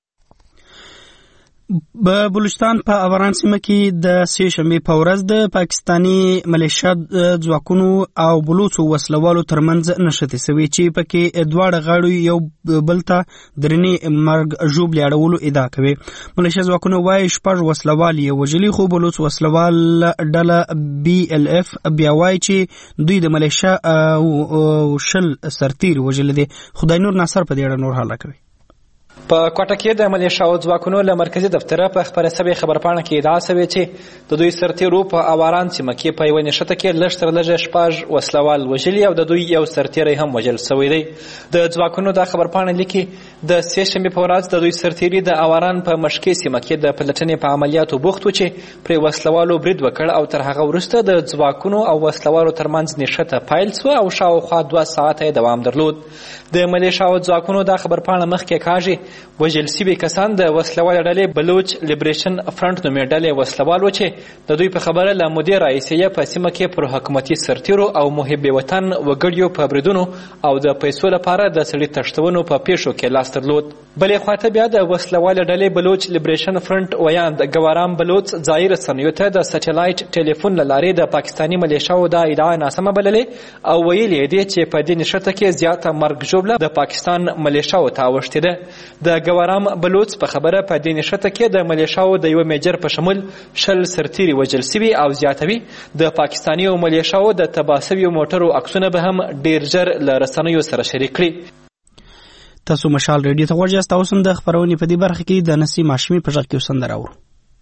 بلوچستان په افغان سیمه کې د سه شنبه په ورځ د پاکستانی ملیشیا ځواکونو او بلوچو وسلوالو ترمنځ نښتې سوي چې پکې دواړه غاړو یو بل ته درنې مرګ ژوبلې اړولو ادعا کوي ملیشیا ځواکونو وايي شپږ وسلوال یې وژلي خو بلوچ وسلوال ډله بي ال اف بیا وايي چې دوی د ملیشیا او شل سرتیر وژل دي خدای نور ناصر په دې اړه نور حاله کوي په کوټه کې د ملیشیا او ځواکونو له مرکزی دفتر په خبره سوي خبرپاڼه کې ادعا شوې چې د دوی سرتیرو په اواران سیمه کې په یو نشته کې لږ تر لږه شپږ وسلوال وژلي او د دوی یو سرتیری هم وژل شوی دی د ځواکونو د خبرپاڼه لیکي د سه شنبه په ورځ د دوی سرتیری د اواران په مشکې سیمه کې د پلټنې په عملیاتو بوخت و چې پر وسلوالو برید وکړ او تر هغه وروسته د ځواکونو او وسلوالو ترمنځ نشته پایل شو او شاوخوا 2 ساعته دوام درلود د ملیشیا او ځواکونو د خبرپاڼه مخکې کاږي وژل شوي کسان د وسلوال ډلې بلوچ لیبریشن فرنٹ نومې ډلې وسلوال و چې د دوی په خبره له مودې راهیسې په سیمه کې پر حکومتي سرتیرو او محب وطن وګړیو په بریدونو او د پیسو لپاره د سړي تښتونو په پیښو کې لاس درلود بلې خواته بیا د وسلوال ډلې بلوچ لیبریشن فرنٹ ویاند ګوارام بلوچ ځایي رسنیو ته د سټلایټ ټلیفون له لارې د پاکستاني ملیشیاو دا ادعا ناسمه بللې او ویلې دي چې په دې نښته کې زیاته مرګ ژوبله د پاکستان ملیشیاو ته اوښتې ده د ګوارام بلوچ په خبره په دې نښته کې د ملیشیاو د یو میجر په شمول شل سرتیري وژل شوي او زیاتوي د پاکستاني او ملیشیاو د تباه شویو موټرو عکسونه به هم ډیر ژر له رسنیو سره شریک کړي تاسو مشال ریډیو ته غوږ یاست اوس هم د خبرونې په دې برخه کې د نسیم هاشمي په غږ کې سندره اورو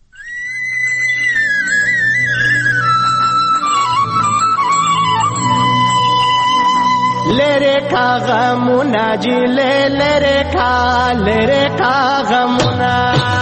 لره کا غمونا جی لره کا غمونا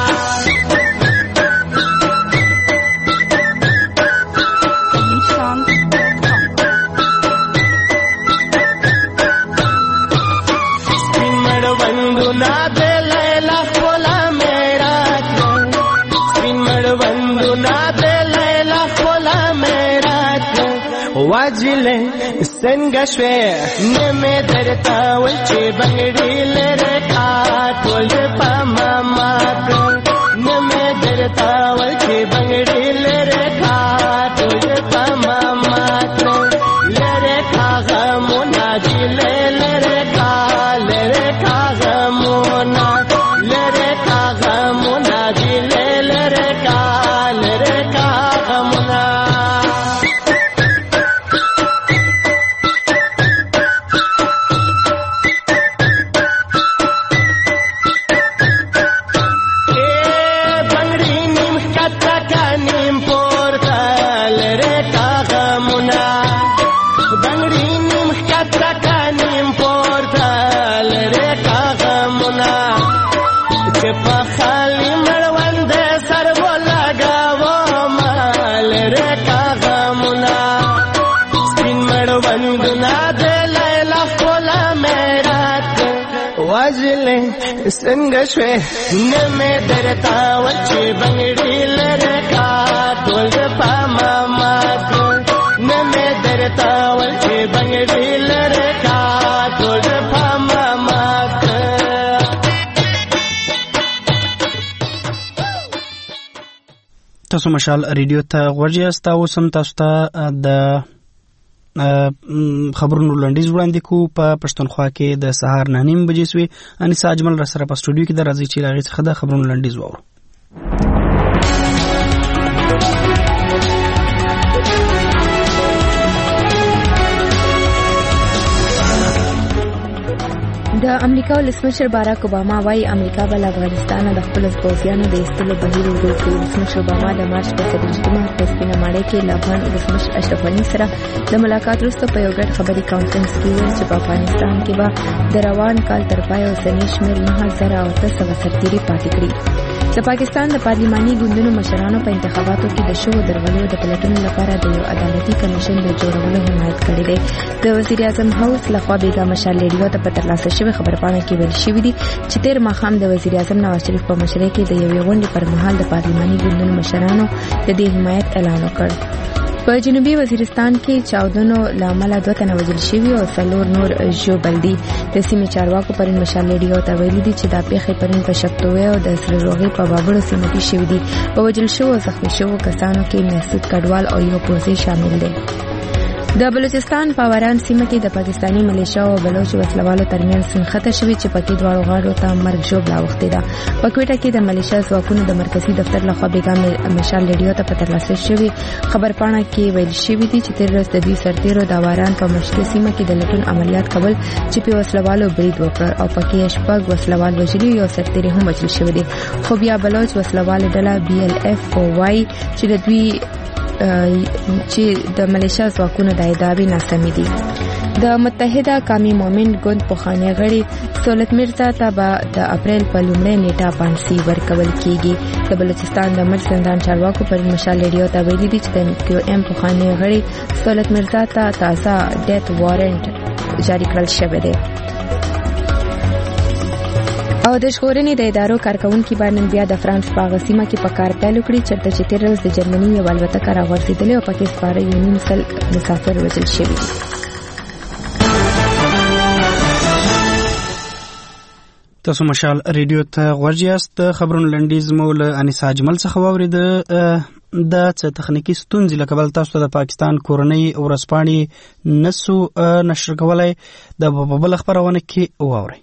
स्पिन बंदू ना दे लैला खोला मेरा स्पिन बंदू ना दे लैला खोला मेरा واجله څنګه شوې نمه درتا ول چې بنګړي لره کا ټول پما مات نمه درتا ول چې بنګړي لره کا ټول پما مات لره کا غمونا جی لره کا غمونا لره کا غمونا جی لره څنګه شوې نه مې درتا وچې بنګړي لرکا ټول پاما مات نه مې درتا وچې بنګړي لرکا ټول پاما مات. تاسو مشال ریډیو ته غوږ یاست او سم تاسو ته د خبرونو لنډیز وړاندې کو په پښتونخوا کې د سهار 9:30 بجې سوې. انیسا اجمل را سره په سټوډیو کې د راځي چې راغی څخه د خبرونو لنډیز وورو. د امریکا ولسمشر باراک اوباما وايي امریکا بل افغانستان د خپل پوځیانو د ایستلو بهیر ورو کوي. ولسمشر اوباما د مارچ په 23مه په سپینه ماڼۍ کې له افغان ولسمشر اشرف غني سره د ملاقات وروسته په یو ګډ خبري کانفرنس کې ویل چې په افغانستان کې به د روان کال تر پای اوسنی شمېر 9800 سرتیري پاتې کړي. د پاکستان د پارلماني ګوندونو مشرانو په انتخاباتو کې د شوو درغلیو د پلټنې لپاره د یو عدالتي کمیشن د جوړولو حمایت کړی دی. د وزیر اعظم هاوس لخوا بیګا مشال ریډیو ته په ترلاسه شوې خبرپاڼه کې ویل شوي دي چې تیر ماښام د وزیر اعظم نواز شریف په مشرۍ کې د یوې غونډې پر مهال د پارلماني ګوندونو مشرانو د دې حمایت اعلان وکړ. په جنوبي وزیرستان کې چاودنو لامل 2 تنه وژل شوي او 4 نور ژوبل دي. د سیمې چارواکو پرون مشال ریډیو ته ویلي دي چې دا پیښې پرون په شپتوې او د سره روغې په بابړو سیمو کې شوي دي. په وژل شوو او زخمي شوو کسانو کې محسود کډوال او یو پوځي شامل دي. د بلوچستان په وران سیمه کې د پاکستانی ملیشیا او بلوچ وسلوالو ترمنځ سنخته شوې چې پکې دواړو غاړو ته مرګ ژوبله اوښتې ده. په کوټه کې د ملیشیا ځواکونو د مرکزی دفتر لخوا بیګا مشال ریډیو ته په ترلاسه شوې خبرپاڼه کې ویل شوي دي چې تیر ورځ د دوی سرتیرو د وران په مشکې سیمه کې د لټون عملیات کول چې په وسلوالو برید وکړ او پکې 6 وسلوال وژلي یو سرتیری هم وژل شوی دی. خو بیا بلوچ وسلوال ډله BLF وایي چې د دوی چې د ملیشیا ځواکونو د ادعاوې ناسمې دي. د متحده قومي مومنت ګوند پخوانی غړي سولت مرزا ته به د اپریل په لومړۍ نیټه پانسي ورکول کیږي. د بلوچستان د ملک زندان چارواکو پر مشال ریډیو ته ویلي دي چې د QM پخوانی غړي سولت مرزا ته تازه ډیت وارنټ جاری کړل شوی دی. او د ژغورنې د ادارو کارکونکي باندې بیا د فرانس په غسیمه کې په کار پیل وکړي چرته چې تیر ورځ د جرمني یو الوتکه راغورځېدلې او پکې سپاره یو نیم سل مسافر وژل شوي دي. تاسو مشال ریډیو ته غوږ یاست. خبرونه لنډیز مو له انیسا اجمل څخه واورید. د تخنیکی ستونزې له کبل تاسو د پاکستان کورنۍ ورځپاڼې نسو نشر کولای د بل خبرونه کې واوري.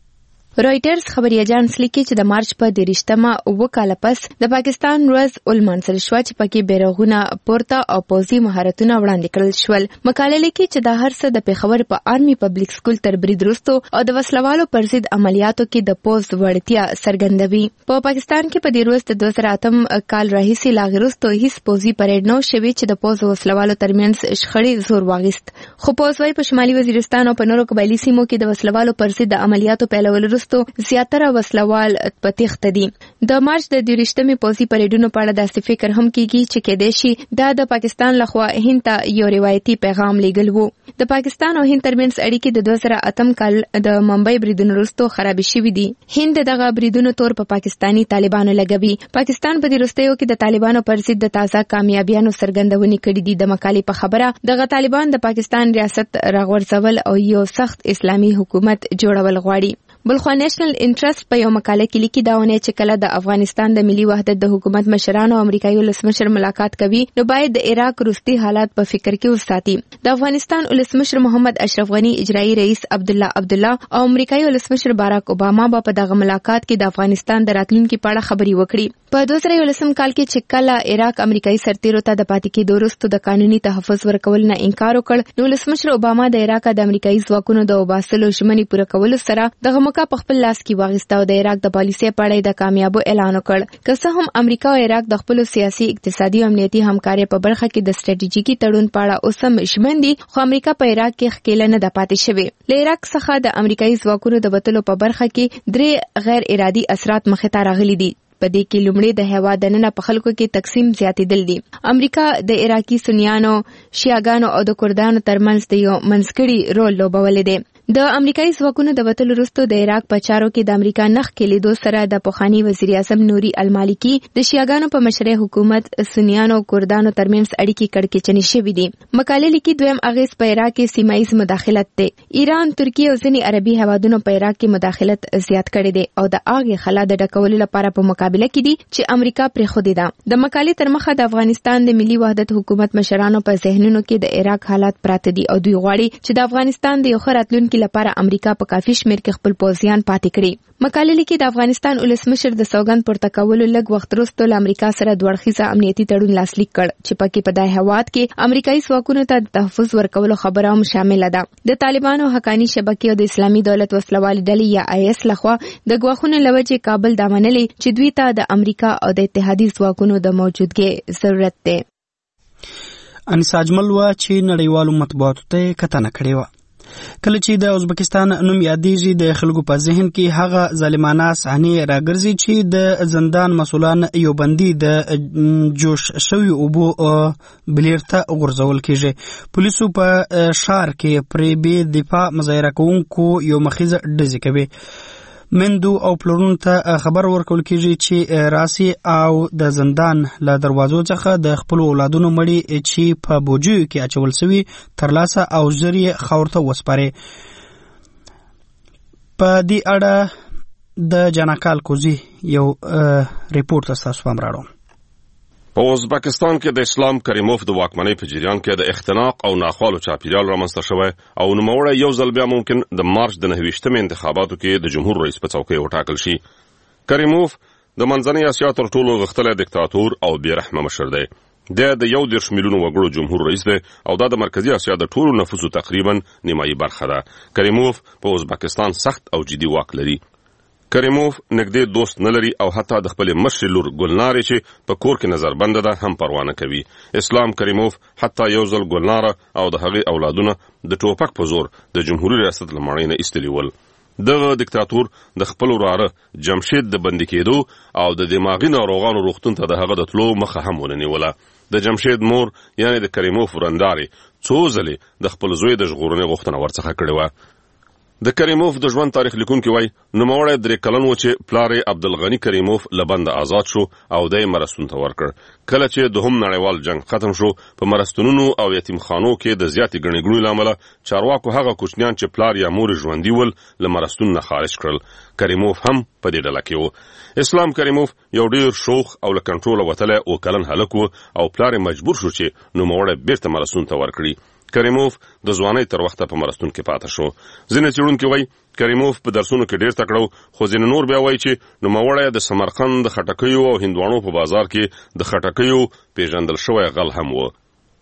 رائټرز خبري اژانس لیکي چې د مارچ په 23مه وکاله پس د پاکستان ورځ ولمانځل شو چې پکې بیرغونه پورته او پوځي مهارتونه وړاندې کړل شول. مقاله لیکي چې د هر څه د پیښور په آرمي پبلک سکول تر برید وروسته او د وسلوالو پر ضد عملیاتو کې د پوځ وړتیا څرګندوي. په پاکستان کې په دې ورځ د 2008 کال راهیسې لا غوښتو هیڅ پوځي پریډ نه شوی چې د پوځ وسلوالو ترمنځ شخړې زور واغست. خو پوځ وايي په شمالي وزیرستان او په نورو قبایلی سیمو کې د وسلوالو پر ضد عملیاتو پیلول زیاتره وسلوال په تخت دي. د مارچ د 23مې پوځي پریډونو په اړه داسې فکر هم کیږي چې کېدای شي دا د پاکستان لخوا هند ته یو روایتي پیغام لیږل وو. د پاکستان او هند ترمنځ اړیکې د 2008 کال د ممبئی بریدونو وروسته خراب شوې دي. هند دغه بریدونو تور په پاکستانی طالبانو لګوي. پاکستان په دې وروستیو کې د طالبانو پر ضد د تازه کامیابیانو څرګندونې کړې دي. د مقالې په خبره دغه طالبان د پاکستان ریاست راغورځول او یو سخت اسلامي حکومت جوړول غواړي. بلخوا نېشنل انټرست په یو مقاله کې لیکي دا ونه چې کله د افغانستان د ملي وحدت د حکومت مشرانو او امریکایي ولسمشر ملاقات کوي نو باید د عراق وروستي حالات په فکر کې وساتي. د افغانستان ولسمشر محمد اشرف غني، اجرایي رئیس عبدالله او امریکایي ولسمشر باراک اوباما په دغه ملاقات کې د افغانستان د راتلونکي په اړه خبرې وکړي. په 2019 کال کې چې کله عراق امریکایي سرتیرو ته د پاتې کېدو وروسته د قانوني تحفظ ورکول نه انکار وکړ نو ولسمشر اوباما د عراق د امریکایي ځواکونو د وباسلو ژمنې پوره کولو سره دغه موقع په خپل لاس کې واغسته او د عراق د پالیسۍ په اړه د کامیابو اعلان وکړ. که څه هم امریکا او عراق د خپل سیاسي، اقتصادي او امنیتي همکارۍ په برخه کې د سټریټیژیکي تړون په اړه اوس هم ژمن دي، خو امریکا په عراق کې ښکېله نه ده پاتې شوې. له عراق څخه د امریکایي ځواکونو د وتلو په برخه کې 3 غیر ارادي اثرات مخې ته راغلي دي. په دې کې لومړی د هوا دننه په خلکو کې تقسیم زیاتېدل دي. امریکا د عراقي سنیانو، شیعاګانو او د کردانو ترمنځ د یو منځګړي رول لوبولی دی. د امریکایي ځواکونو د وتلو وروسته د عراق په چارو کې د امریکا نخ کې لیدو سره د پخوانی وزیر اعظم نوري المالکی د شیعاګانو په مشرۍ حکومت سنیانو او کردانو ترمنځ اړیکې کړکېچنې شوې دي. مقالې لیکي دویم اغیز په عراق کې سیمه ییز مداخلت دی. ایران، ترکیه او ځینې عربي هیوادونو په عراق کې مداخلت زیات کړی دی او د هغې خلا د ډکولو لپاره په مقابله کې دي چې امریکا پرېښودې ده. د مقالې تر مخه د افغانستان د ملي وحدت حکومت مشرانو په ذهنونو کې د عراق حالات پراته دي او دوی غواړي چې د افغانستان د یو ښه راتلونکي لپاره امریکا په کافي شمېر کې خپل پوځیان پاتې کړي. مقالې لیکي د افغانستان ولسمشر د سوګند پورته کولو لږ وخت وروسته له امریکا سره دوه اړخیزه امنیتي تړون لاسلیک کړ چې پکې په دې هیواد کې امریکایي ځواکونو ته د تحفظ ورکولو خبره هم شامله ده. د طالبانو حقانی شبکې او د اسلامي دولت وسلوالې ډلې یا IS لخوا د ګواښونو له وجې کابل دا منلي چې دوی ته د امریکا او د اتحادي ځواکونو د موجودګۍ ضرورت دی. انیسا اجمل وه چې نړیوالو مطبوعاتو ته کتنه کړې وه. کله چې د ازبکستان نوم یادېږي د خلکو په ذهن کې هغه ظالمانه صحنې راګرځي چې د زندان مسؤلان یو بندي د جوش شوي اوبو بلیر ته غورځول کېږي. پولیسو په ښار کې پرې بې دفاع مظاهره کوونکو یو مخیزه ډزې کوي. مندو او پلرونو ته خبر ورکول کېږي چې راسي او د زندان له دروازو څخه د خپل اولادونو مړي چې په بوجیو کې اچول شوي ترلاسه او ژر یې خاور ته وسپاري. په دې اړه د جاناکال کوزي یو ریپورت تاسو پام راوړم. په ازبکستان کې د اسلام کریموف د واکمنۍ په جریان کې د اختناق او ناخوالو چاپیریال رامنځته شوی او نوموړی یو ځل بیا ممکن د مارچ د 29 انتخاباتو کې د جمهور رئیس په څوکۍ وټاکل شي. کریموف د منځنۍ اسیا تر ټولو غښتلی دیکتاتور او بېرحمه مشر دی. د 1 میلیون وګړو جمهور رئیس دی او دا د مرکزی اسیا د ټولو نفوسو تقریبا نیمایي برخه ده. کریموف په ازبکستان سخت او جدي واک لري. کریموف نږدې دوست نه لري او حتی د خپل مشر لور ګلنارې چې په کور کې نظر بنده ده هم پروا نه کوي. اسلام کریموف حتی یو ځل ګلناره او د هغې اولادونه د ټوپک په زور د جمهوریت ریاست له ماڼۍ نه ایستلي ول. دغه دیکتاتور د خپل وراره جمشید د بندي کېدو او د دماغي ناروغانو روغتون ته د هغه د تلو مخه هم ونه نیوله. د جمشید مور یعنې د کریموف ورندارې څو ځلې د خپل زوی د ژغورنې غوښتنه ورڅخه کړې وه. د کریموف د ژوند تاریخ لیکونکي وایي نوموړی 3 کلن و چې پلار یې عبدالغني کریموف له بنده آزاد شو او دی مرستون ته ورکړ. کله چې دوهم نړیوال جنگ ختم شو په مرستونونو او یتیمخانو کې د زیاتې ګڼې ګوڼې له امله چارواکو هغه کوچنیان چې پلار یا مور یې ژوندي ول له مرستون نه خارج کړل. کریموف هم په دې ډله کې و. اسلام کریموف یو ډیر شوخ او له کنټروله وتلی 2 کلن هلک و او پلار یې مجبور شو چې نوموړی بیرته مرستون ته ورکړي. کریموف د ځوانۍ تر وخته په مرستون کې پاته شو. ځینې څېړونکي وایي کریموف په درسونو کې ډیر تکړه و خو ځینې نور بیا وایي چې نوموړی د سمرقند د خټکیو او هندواڼو په بازار کې د خټکیو پیژندل شوی غل هم و.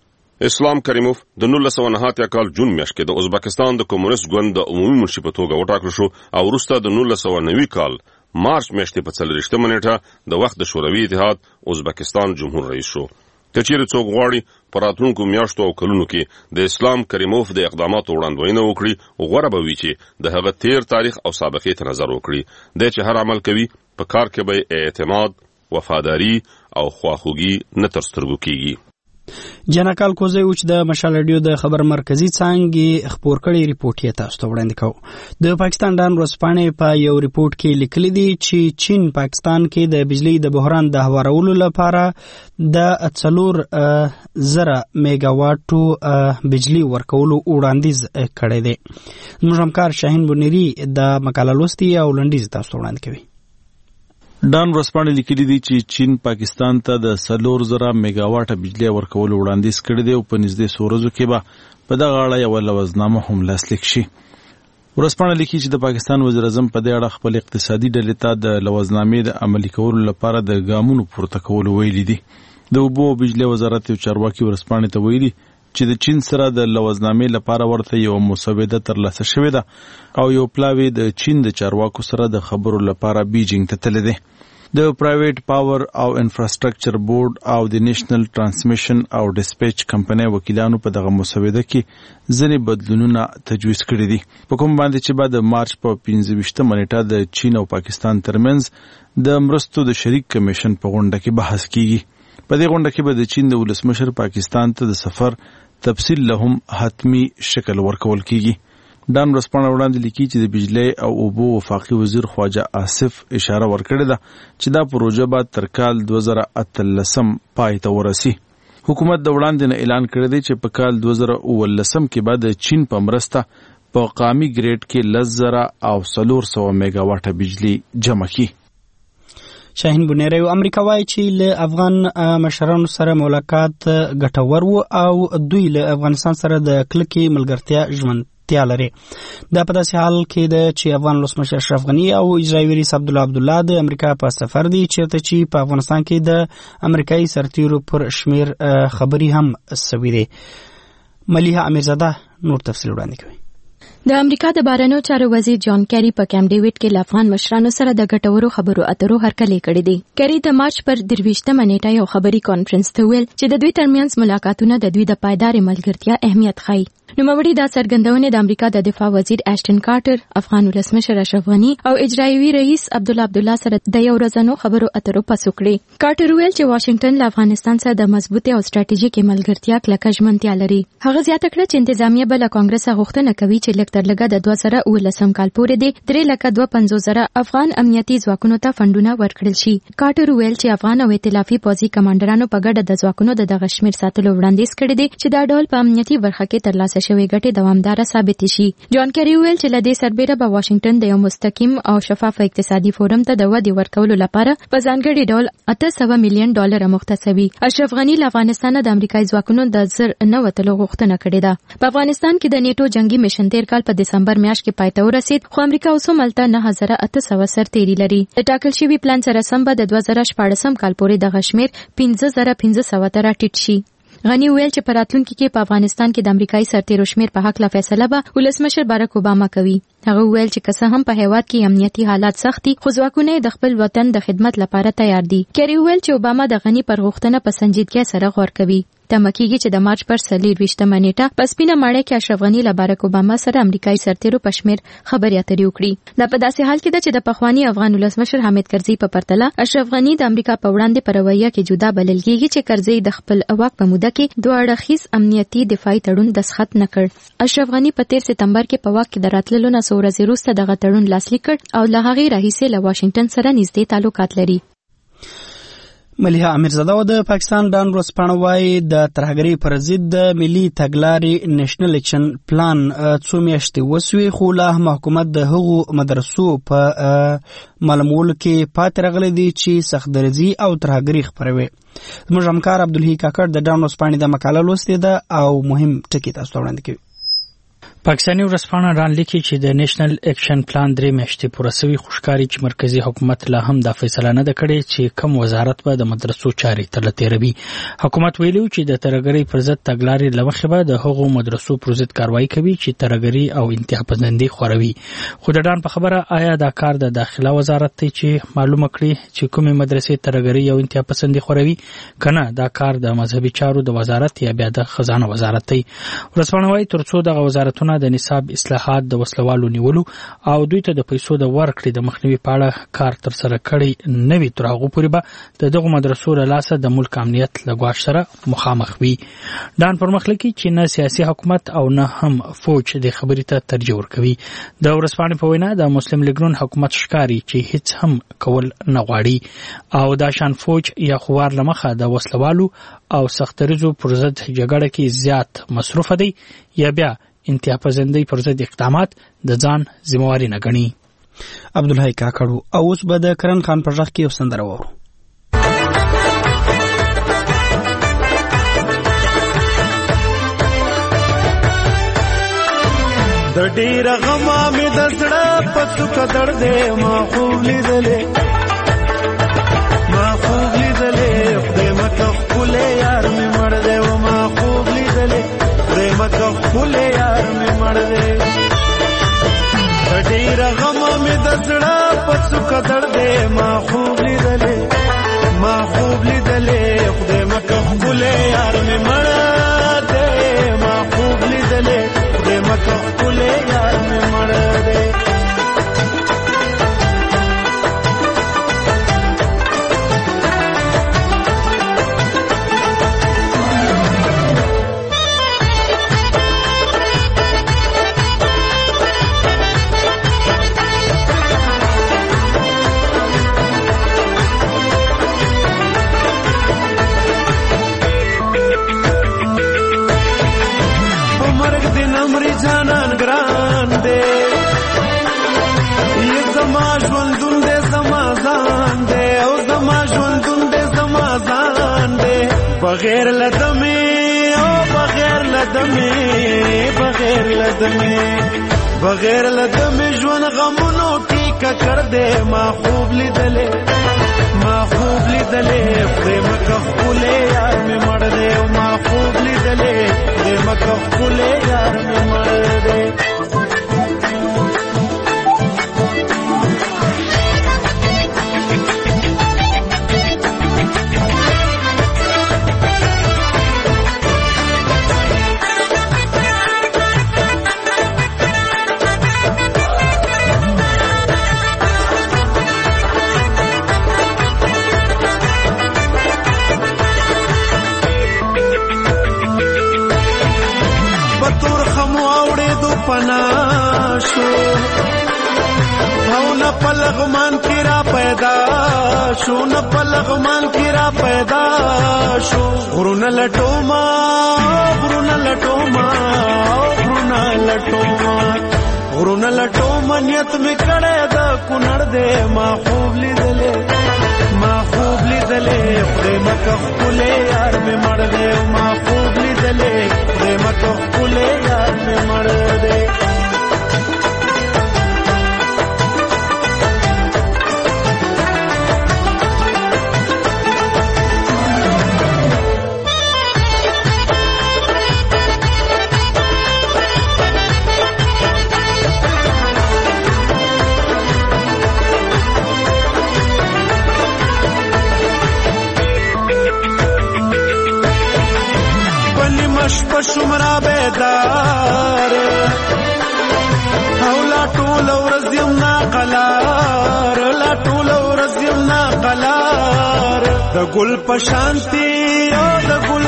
اسلام کریموف د 1989 کال جون میاشت کې د ازبکستان د کمونیست ګوند د عمومي منشي په توګه وټاکل شو او وروسته د 1990 کال مارچ میاشتې په 40 نیټه د وخت د شوروي اتحاد ازبکستان جمهور رئیس شو. که چیرې څوک غواړي په راتلونکو میاشتو او کلونو کې د اسلام کریموف د اقداماتو وړاندوینه وکړي غوره به وي چې د هغه تیر تاریخ او سابقې ته نظر وکړي. دی چې هر عمل کوي په کار کې به اعتماد، وفاداري او خواخوږي نه تر سترګو کیږي. جناکال کوزی اوچ د مشال رادیو د خبر مرکزی څانګې خپور کړي ریپورت یې تاسو ته وړاندې کوو. د پاکستان ډان ورځپاڼې په یو ریپورت کې لیکلي دي چې چین پاکستان کې د بجلی د بحران د هوارولو لپاره د 4,000 میگاواټو بجلی ورکولو وړاندیز کړی دی. زموږ همکار شاهین بنيري د مقاله لوستي او لنډیز تاسو ته وړاندې کوي. ډان ورځپاڼې لیکلي دي چې چین پاکستان ته د 4,000 میگاواټه بجلی ورکولو وړاندیز کړی دی او په نږدې څو ورځو کې به په دغه اړه یوه لوزنامه هم لاسلیک شي. ورځپاڼه لیکي چې د پاکستان وزیر اعظم په دې اړه خپل اقتصادي ډلې ته د لوزنامې د عملي کولو لپاره د ګامونو پورته کولو ویلي دي. د اوبو او بجلی وزارت یو چارواکي ورځپاڼې ته ویلي چې د چین سره د لوزنامې لپاره ورته یو مسوده ترلاسه شوې ده او یو پلاوی د چین د چارواکو سره د خبرو لپاره بیجینګ ته تللی دی. د پرایویټ پاور او انفراستراکچر بورډ او د نیشنل ترانسمیشن او ډسپیچ کمپنۍ وکیلانو په دغه مسوده کې ځینې بدلونونه تجویز کړي دي، په کوم باندې چې بعد د مارچ په 15 نیټه د چین او پاکستان ترمنځ د مرستو د شریک کمیشن په غونډه کې بحث کیږي. په دې غونډه کې به د چین د ولسمشر پاکستان ته د سفر تفصیل له هم حتمی شکل ورکول کیږي. ډان ورځپاڼه وړاندې لیکي چې د بجلی او اوبو وفاقي وزیر خواجه آصف اشاره ورکړې ده چې دا پروژه به تر کال 2013 پای ته ورسي. حکومت د وړاندې نه اعلان کړی دی چې په کال 2019 کې به د چین په مرسته په قامي ګریډ کې 10,000 او 400 میگاواټه بجلی جمع کړي. شاهین بنيري امریکا وايي چې له افغان مشرانو سره ملاقات ګټور و او دوی له افغانستان سره د کلکي ملګرتیا ژمنتیا لري. دا په داسې حال کې ده چې افغان ولسمشر اشرف غني او اجرایي رئیس عبدالله د امریکا په سفر دي چیرته چې په افغانستان کې د امریکایي سرتیرو پر شمیر خبري هم سوي دي. ملیحه امیرزاده نور تفصیل وړاندې کوي. د امریکا د بهرنیو چارو وزیر جان کیری په کیمپ ډیوډ کې له افغان مشرانو سره د ګټورو خبرو اترو هرکلی کړی دی. کیری د مارچ پر 23 نیټه یو خبري کانفرنس ته ویل چې د دوی ترمنځ ملاقاتونه د دوی د پایدار ملګرتیا اهمیت ښيي. نوموړي دا څرګندونه د امریکا د دفاع وزیر اشټن کارټر، افغان ولسمشر اشرف غني او اجرایي رئیس عبدالله سره د یو ورځنو خبرو اترو پس وکړي. کارټر ویل چې واشنگټن له افغانستان سره د مضبوطه او ستراتیژیکي ملګرتیا کلکه ژمنتیا لري. هغه زیاته کړه چې انتظامیه به له کانګرس غوښتنه کوي چې لږ تر لږه د 2019 کال پورې د 3,52,000 افغان امنیتي ځواکونو ته فندونه ورکړل شي. کارټر ویل چې افغان او ائتلافي پوځي کمانډرانو په ګډه د ځواکونو د دغه شمیر ساتلو وړاندیز کړی دی چې دا ډول په امنیتي برخه کې ترلاسه شوی ګټې دوامدار ثابت شي. جان کیری ویل چې لدې سربېره به واشنگټن د یو مستقیم او شفاف اقتصادي فورم ته د ودې ورکولو لپاره په ځانګړي ډول $800 میلیون مختصوي. اشرف غني له افغانستان د امریکایي ځواکونو د زر نه وتلو غوښتنه کړې ده. په افغانستان کې د نیټو جنگي میشن تیر کال په دسمبر میاشت کې پای ته ورسید، خو امریکا اوس هم هلته 9,800 سرتیري لري. د ټاکل شوي پلان سره سم به د 2014 کال پورې دغه شمیر 15,500 ته راټیټ شي. غني ویل چې په راتلونکي کې په افغانستان کې د امریکایي سرتیرو شمیر په حق لا فیصله به ولسمشر باراک اوباما کوي. هغه ویل چې که څه هم په هیواد کې امنیتي حالات سخت دي، خو ځواکونه د خپل وطن د خدمت لپاره تیار دي. کیری ویل چې اوباما د غني پر غوښتنه په سنجیدګۍ سره غور کوي. تمه کېږي چې د مارچ پر 24 نیټه په سپینه ماڼۍ کې اشرف غني له باراک اوباما سره امریکایي سرتیرو په شمیر خبرې اترې وکړي. دا په داسې حال کې ده چې د پخواني افغان ولسمشر حامد کرزي په پرتله اشرف غني د امریکا په وړاندې په رویه کې جدا بلل کېږي چې کرزي د خپل واک په موده کې دوه اړخیز امنیتي دفاعي تړون دستخط نه کړ. اشرف غني په 13 سپتمبر کې په واک کې د راتللو نه څو ورځې وروسته دغه تړون لاسلیک کړ او له هغې راهیسې له واشنگټن سره نږدې تعلقات لري. ملیحه امیرزاده د پاکستان ډان ورځپاڼه وايي د ترهګرۍ پر ضد د ملي تګلارې نېشنل اکشن پلان څو میاشتې وسوي، خو لا هم حکومت د هغو مدرسو په معلومولو کې پاتې راغلی دی چې سختدریځي او ترهګري خپروي. زموږ همکار عبدالحی کاکړ د ډان ورځپاڼې د مقاله لوستې ده او مهم ټکي تاسو ته وړاندې کوي. پاکستاني ورځپاڼه ډان لیکي چې د نېشنل اکشن پلان 3 میاشتې پوره سوي، خو ښکاري چې مرکزي حکومت لا هم دا فیصله نه ده کړې چې کوم وزارت به د مدرسو چارې ترله تېروي. حکومت ویلي چې د ترهګرۍ پر ضد تګلارې له مخې به د هغو مدرسو پر ضد کاروایي کوي چې ترهګري او انتها پسندي خوروي. خو د ډان په خبره آیا دا کار د داخله وزارت دی چې معلومه کړي چې کومې مدرسې ترهګري او انتها پسندي خوروي، کنه دا کار د مذهبي چارو د وزارت یا بیا د خزانه وزارت دی. ورځپاڼه وايي ترڅو دغه وزارتونه د نصاب اصلاحات د وسلوالو نیولو او دوی ته د پیسو د ورکړې د مخنیوي په اړه کار تر سره کړی نه وي، تر هغو پورې به د دغو مدرسو له لاسه د ملک امنیت له ګواښ سره مخامخ وي. ډان پر مخ لیکي چې نه سیاسي حکومت او نه هم فوج د خبرې ته ترجیح ورکوي. د ورځپاڼې په وینا د مسلم لیګ نون حکومت ښکاري چې هیڅ هم کول نه غواړي او دا شان فوج یا خوار له مخه د وسلوالو او سختدریځو پر ضد جګړه کې زیات مصروفه دی یا بیا انتها پسندۍ پر ضد اقدامات د ځان ذمہواري نه ګڼي. عبدالحی کاکړو او اوس به د کرن خان په غږ کې یو سندره واورو. د ډېر غما مې د زړه په څوکه درد دی، ما خوب لیدلې خدای مکه ښکلی یار مې مړ دی، و ما خوب لیدلې خدای مکه ښکلی یار مې مړ دی. د ډېر غمه مې د زړه په څوکه درد دی، ما خوب لیدلې خدای مکه ښکلی یار مې مړ دی، ما خوب لیدلې خدای مکه ښکلی یار مې مړ دی. بغیر لدمه او بغیر لدمه بغیر لدمه بغیر لدمه ژوند غمونو ټیکه کړ دې ما خوب لیدلې خدای مکه خپلې یار مې مړ دې ما خوب لیدلې خدای مکه خپلې یار مې مړ دې پناشو او نه پلغمان کی را پیدا شو نه پلغمان کی را پیدا شو غرونه لټوما نیت می کړه دا کونړ دې ما خوب لیدلې خدای مکه خپلې یار مې مړ دې ما خوب لیدلې خدای مکه خپلې یار مې مړ دې شمرا بیدار او لا ټول ورځ یم نا قلار د ګل پشانتی د ګل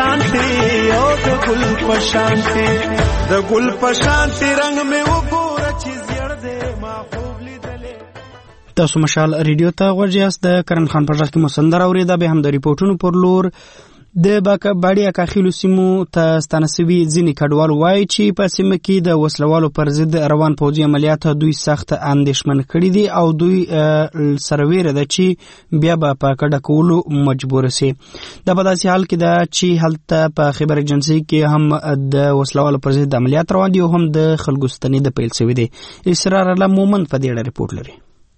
پشانتی رنگ مې وګوره چې زیړ دې ما خوب لیدلې. تاسو مشال ریډیو ته غوږ یاست. د کرن خان پر ځای کې مسندر اوریدا به هم د ریپورتونو پر لور د باډي اکاخیلو سیمو ته ستانسوي ځینې کډوال وایي چې په سیمه کې د وسلوالو پر ضد روان پوځي عملیات دوی سخت اندېښمن کړي دي او دوی سره ویره ده چې بیا به په کډه کولو مجبور سي. دا په داسې حال کې ده چې هلته په خیبر ایجنسي کې هم د وسلوالو پر ضد عملیات روان دي او هم د خلکو ستنې د پیل شوي دي. اسرار الله مومن په دې اړه ریپورت لري.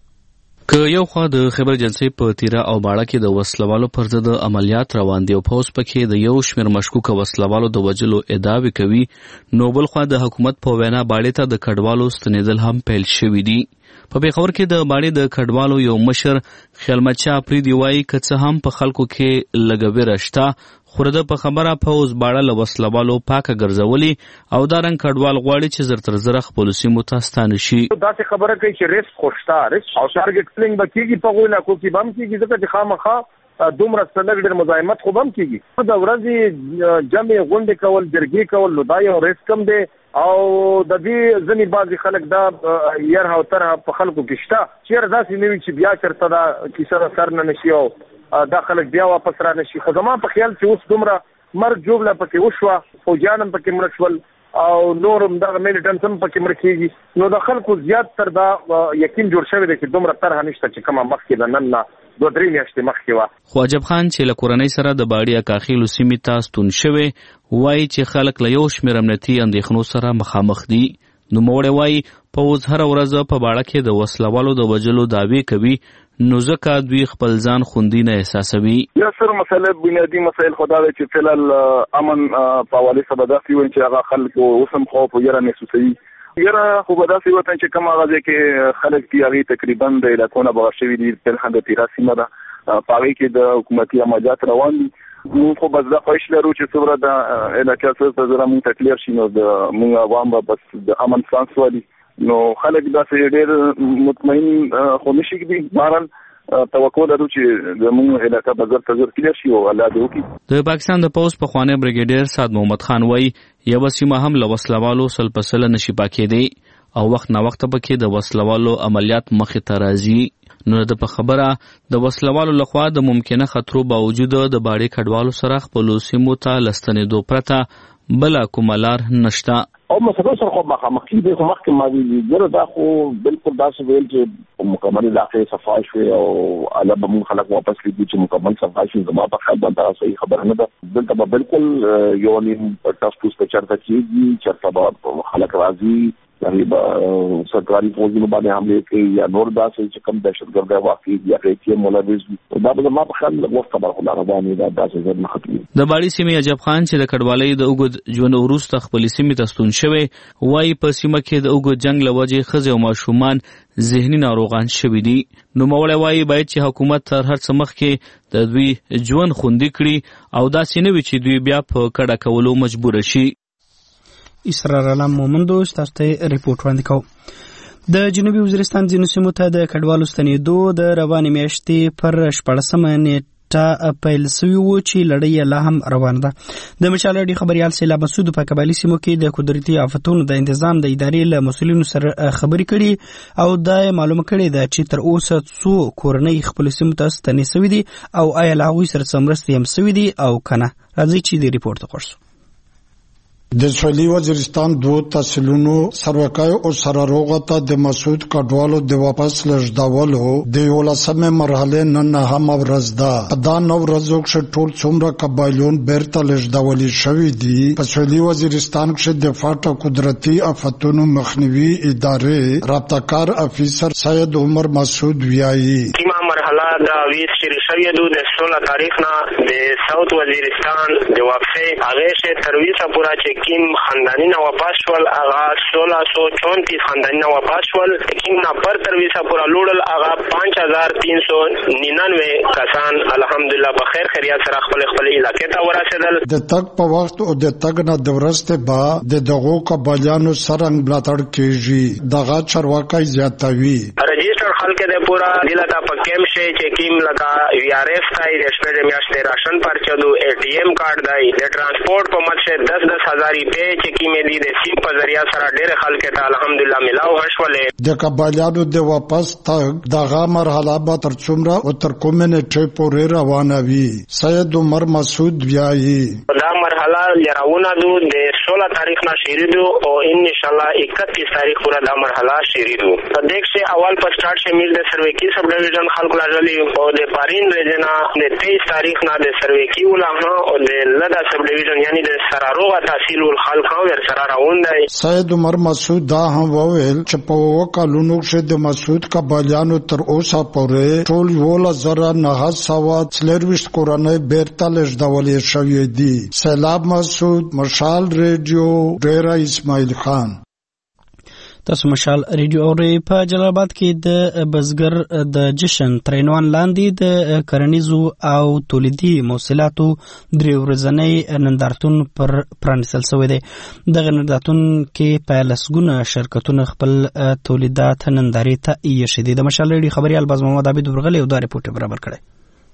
که یو خوا د خیبر ایجنسي په تیره او باړه کې د وسلوالو پر ضد عملیات روان دي او پوځ پکې د یو شمېر مشکوکه وسلوالو د وژلو ادعاوې کوي، نو بل خوا د حکومت په وینا باړې ته د کډوالو ستنېدل هم پیل شوي دي. په پېښور کې د باړې د کډوالو یو مشر خیالمچا افریدي وایي که څه هم په خلکو کې لږه ویره شته، خو د په خبره پوځ باړه له وسلوالو پاکه ګرځولي او دا رنګ کډوال غواړي چې زر تر زره خپلو سیمو ته ستانه شي. داسې خبره کوي چې ریسک خو شته او ټارګټ کلینګ به کېږي په هغو علاقو کې به هم کېږي، ځکه چې خامخا دومره سلګ ډېر مزاحمت خو به هم کېږي. د ورځې جمع غونډې کول، جرګې کول، نو دا یو ریسک هم دی او د دې ځینې بعضې خلک دا یرها او ترها په خلکو کې شته چېرې داسې نه وي چې بیا چېرته دا کیسه د سر نه نشي او دا خلک بیا واپس را نشي. خو زما په خیال چې اوس دومره مرګ جوړه پکې وشوه، فوجیان هم پکې مړه شول او نور هم دغه میلیټنټس هم پکې مړه کېږي، نو د خلکو زیات تر دا یقین جوړ شوی دی چې دومره طرحه نشته چې کومه مخکې د نن نه 2-3 میاشتې مخکې وه. خو عجب خان چې له کورنۍ سره د باړې اکاخیلو سیمې ته ستون شوی وایي چې خلک له یو شمېر امنیتي اندېښنو سره مخامخ دي. نوموړی وایي پوځ هره ورځ په باړه کې د وسلوالو د وژلو دعوې کوي، نو ځکه دوی خپل ځان خوندي نه احساسوي. یا سر مسله بنیادی مسایل خدا دی چې فلال امن په حواله سره داسې وایي چې هغه خلک اوسم خوف او یره محسوسوي. یره خو به داسې وته چې کوم هغه کې خلک دی هغه تقریبا د علاقونو بغشوي دي په خنده تیرا سیمه ده پاره کې د حکومتي عملیات روان دي. نو خو بس دا خوښ لرو چې څومره د علاقې سره زره مونږ تکلیف شي نو د مونږ عوام به بس د امن سانس ولي، نو خلک داسې ډېر مطمئن خو نشي کېدی. بهرحال توقع لرو چې زموږ علاقه به زر تر زر کلیر شي او الله دې وکړي. د پاکستان د پوځ پخوانی بریګیډیر سعد محمد خان وایي یوه سیمه هم له وسلوالو سل په سله نشي پاکېدی او وخت ناوخته پکې د وسلوالو عملیات مخې ته راځي. نو د په خبره د وسلوالو لخوا د ممکنه خطرو باوجود د باړې کډوالو سره خپلو سیمو ته له ستنېدو پرته بله کومه لار نشته. او مسله سره خو مخکې د مخکې ما دي ګره دا خو بالکل داسې ویل چې مکمل علاقې صفای شوي او علاوه موږ خلک واپس لیدي چې مکمل صفای شي. زما په خیال دا صحیح خبره نه ده. دلته به بالکل یو نیم ټاسټوس په چرته کېږي، چرته به خلک راځي تقریبا سرکاري فوجونو باندې حمله کوي یا نور داسې چې کوم دهشتګرد واقعي یا کې مولویز دا به ما په خیال وخت خبر خلا رواني دا داسې ځل مخکې. د باړي سیمې عجب خان چې د کډوالۍ د اوږد ژوند وروسته خپل سیمې ته ستون شوی وایي په سیمه کې د اوږد جنگ له وجې ښځې او ماشومان ذهني ناروغان شوي دي. نو موړی وایي باید چې حکومت تر هر څه مخکې د دوی ژوند خوندي کړي او داسې نه وي چې دوی بیا په کډه کولو مجبور شي. اسرار علم مومندو ستاسو ته ریپورت وړاندې کوم. د جنوبي وزیرستان ځینو سیمو ته د کډوالو ستنېدو د روانې میاشتې پر 14مه نیټه پیل شوي وو چې لړۍ لا هم روانه ده. د مشال اډي خبريال سیلاب مسعود په قبایلي سیمو کې د قدرتي آفتونو د تنظیم د ادارې له مسؤلینو سره خبرې کړي او دا معلومه کړې ده چې تر اوسه څو کورنۍ خپل سیمو ته ستنې شوي دي او آیا له هغوی سره څه مرستې هم شوي دي او کنه. راځئ چې د ریپورت ته ورشو. د سویلي وزیرستان 2 تحصیلونو سروکای او سراروغه ته د مسعود کډوالو د واپس لږداولو د 11مه مرحله نن هم ورځ ده. دا نو ورځو کې ټول څومره قبایلون بیرته لږداولي شوي دي. په سویلي وزیرستان کې د فاټا قدرتي آفتونو مخنیوي ادارې رابطه‌کار افیسر سید عمر مسعود ویایي مرحله دا 20 شری شوی دو د 16 تاریخ نه د ساوث وزیرستان د واقعې هغه شه تر 20 پورا چې کیم خاندانی نه واپس ول هغه 1634 خاندانی نه واپس ول کیم نه پر تر 20 پورا لوړل هغه 5399 کسان الحمدلله بخیر خیریت سره خپل علاقې ته ورسېدل. د تک په وخت او د تک نه د ورسته با د دغو قبایلانو سرنګ بلاتړ کېږي. دغه چرواکای زیاتوي رجستر خلک د پورا دلته په کیم شي چې کیم لگا ویارف تای د شپږ میاشتې راشن پرچه دو ATM کارت دی د ترانسپورت په مت شه 10,000 روپے چې کیم دی د سیم په ذریعہ سره ډېر خلک ته الحمدلله ملاو هشولې. د قبایلانو د واپس تک دغه مرحله به تر څومره او تر کومه نیټه پورې روانه وي. سید عمر مسعود ویایي دا مرحله لراونه دو د 16 تاریخ نه شروع دو او ان شاء الله 31 تاریخ پورا دا مرحله شروع دو. په دې کې اول په سٹارټ شامل د سروکی سب ډیویژن خلک راځلي او د پارین ریجنا د 23 تاریخ نه د سروکی ولغه او د لدا سب ډیویژن یعنی د سراروغه تحصیل الخلق او ور سره راوندای. سید عمر مسعود دا هم وویل چې په وکالونو کې د مسعود قبایلانو تر اوسه پورې ټول 1923 کورنۍ بیرته لږدولې شوې دي. سیلاب مسعود مشال ریډیو ډیرا اسماعیل خان. تاسو مشال ریډیو اورئ. په جلال آباد کې د بزګر د جشن تر عنوان لاندې د کرنیزو او تولیدي محصولاتو درې ورځنی نندارتون پر پرانیستل شوی دی. دغه نندارتون کې په لسګونه شرکتونه خپل تولیدات نندارې ته ایښي دي. د مشال ریډیو خبريال باز محمد عابد ورغلی او دا ریپورت برابر کړی.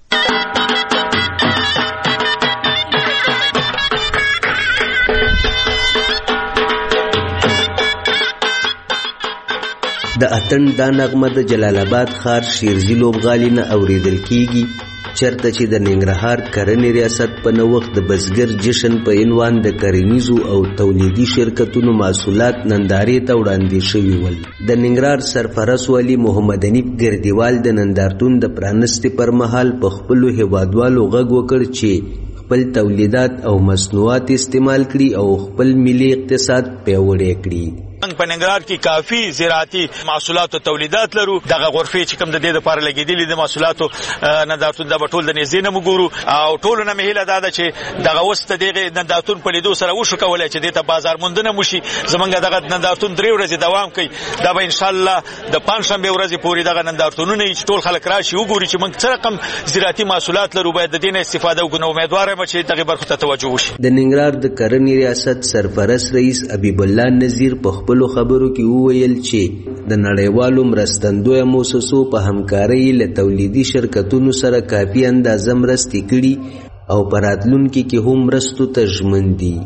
د اتن دا نغمه د جلال آباد ښار شیرزي لوبغالي نه اوریدل کیږي چرته چې د ننګرهار کرنې ریاست په نوښت د بزګر جشن په عنوان د کرنیزو او تولیدي شرکتونو محصولات نندارې ته وړاندې شوي ول. د ننګرهار سرپرست والي محمد حنیف ګردیوال د نندارتون د پرانستې پر مهال په خپلو هیوادوالو غږ وکړ چې خپل تولیدات او مصنوعات استعمال کړي او خپل ملي اقتصاد پیاوړی کړي. په ننګرهار کې کافي زراعتي محصولات او تولیدات لرو. دغه غرفې چې کوم د دې لپاره لګېدلې د محصولاتو نندارتون د ټول د نږدې نه وګورو او ټولو نه مې هیله دا ده چې دغه اوس د دغه نندارتون په لیدو سره وشو کولی چې دې ته بازار موندنه وشي. زمونږ دغه نندارتون 3 ورځې دوام کوي. دا به انشاءالله د پنجشنبې ورځې پورې دغه نندارتونونه چې ټول خلک راشي وګوري چې موږ څه رقم زراعتي محصولات لرو باید د دې نه استفاده وکړو. امیدوار یم چې دغه برخو ته توجه وشي. د ننګرهار د کرنې ریاست سرپرست رئیس حبیب الله نذیر په خپلو خبرو کې وویل چې د نړیوالو مرستندویه موسسو په همکارۍ له تولیدي شرکتونو سره کافي اندازه مرستې کړي او په راتلونکي کې هم مرستو ته ژمن دي.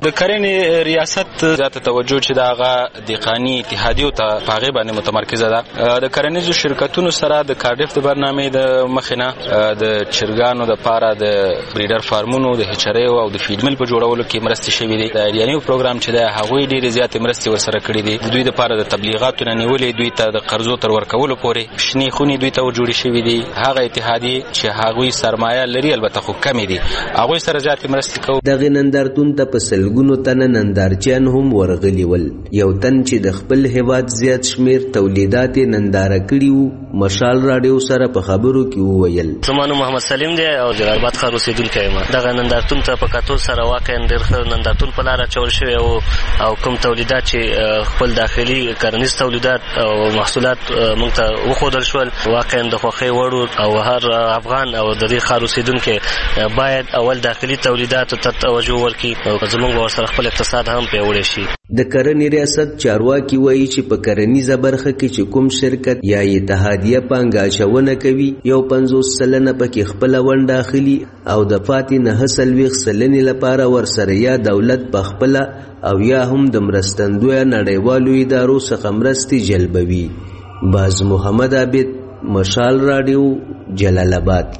د کرنې ریاست ذات توجه چې دغه دیقانی اتحادیو ته پاغه باندې متمرکزه ده. د کرنیزو شرکتونو سره د کارډیف د برنامه د مخینه د چرګانو د پاره د بریډر فارمونو د هچریو او د فیډ مل په جوړولو کې مرستې شوې دي. د ایریانیو پروګرام چې د هغوی ډېرې زیاتې مرستې ورسره کړې دي. د دوی لپاره د تبلیغاتو نه نیولې دوی ته د قرضو تر ورکولو پورې شنې خونې دوی ته جوړې شوې دي. هغه اتحادیې چې هغوی سرمایه لري البته خو کمې دي هغوی سره زیاتې مرستې کوي. دغه نندارتون ته په سلګونو تنه نندارچیان هم ورغلي ول. یو تن چې د خپل هیواد زیات شمیر تولیدات ننداره کړي وو مشال راډیو سره په خبرو کې وویل. زمانو محمد سلیم دی او جلالآباد ښار اوسېدونکی یم. دغه نندارتون ته په کتو سره واقعا ډېر ښه نندارتون په لاره اچول شوی او کوم تولیدات چې خپل داخلي کرنیز تولیدات او محصولات موږ ته وښودل شول واقعا د خوښۍ وړ او هر افغان او د دې ښار اوسېدونکی باید اول داخلي تولیداتو ته توجه ورکړي او زموږ ورسره خپل اقتصاد هم پیاوړی شي. د کرنې ریاست چارواکي وایي چې په کرنیزه برخه کې چې کوم شرکت یا اتحادیه پانګه اچونه کوي 50% پکې خپله ونډه اخلي او د پاتې 49% لپاره ورسره یا دولت په خپله او یا هم د مرستندویه نړیوالو ادارو څخه مرستې جلبوي. باز محمد عابد، مشال راډیو، جلال آباد.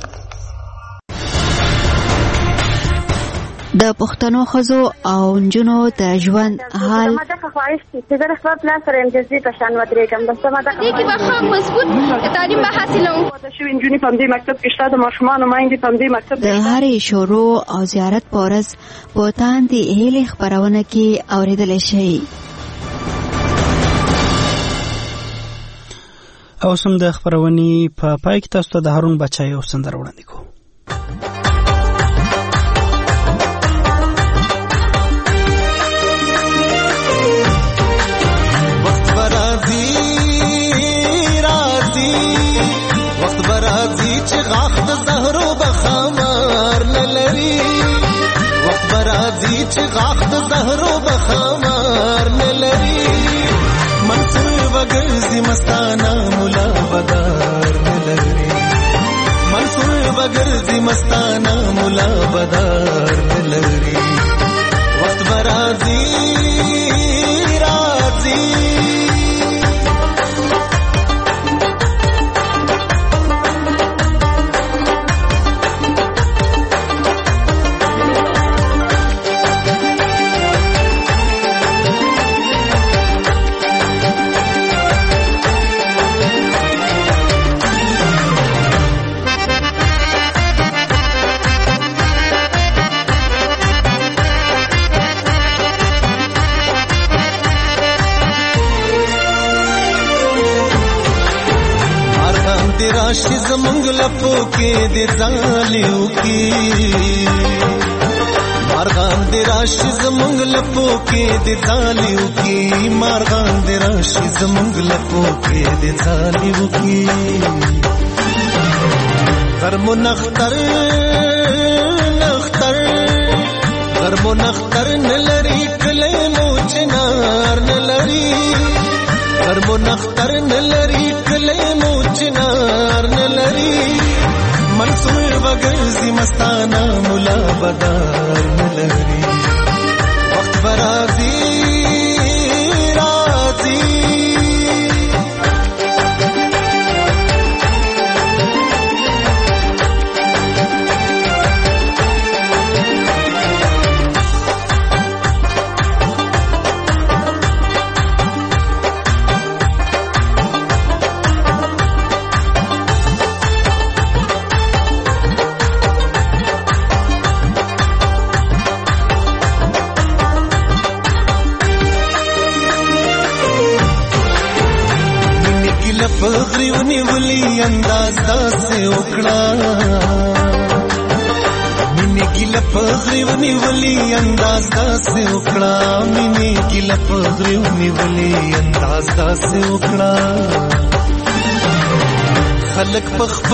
د پښتنو ښځو او نجونو د ژوند حال د خواهش چې د خپل پلان سره امتیازي په شان ودرېږم د سمه د کې به مضبوط تعلیم به حاصلوم. د شوي نجونې په دې مکتب کې شته، د ماشومانو میندې په دې مکتب د هرې شروع او زیارت په ورځ په تاندې هیلې خپرونه کې اورېدلی شئ. او سم د خپرونې په پای کې تاسو ته د هارون بچا یو سندره وړاندې کوو. چې غاخ د زهرو بخمار نه لري، وخت برازي چې غاخ د زهرو بخمار نه لري. منصور وګرځي مستانه مولا بدار نه لري، منصور وګرځي مستانه مولا بدار نه لري. وخت برازي راځي راشي زمونږ لپو کې د ځالیو کې، مارغان د راشي زمونږ لپو کې د ځالیو کې، مارغان د راشي زمونږ لپو کې د ځالیو کې. غرمو نختر نختر غرمو نختر نلري کلی مو چنار نلري، غرمو نختر نلري کلی مو چنار نلري. منصور وګرځي مستانه مولا بدار نلري. وخت برازي راځي پغریونی ولی انداز داسې وکړه، مینې ګیله پغریونی ولی انداز داسې وکړه، مینې ګیله پغریونی ولی انداز داسې وکړه. خلک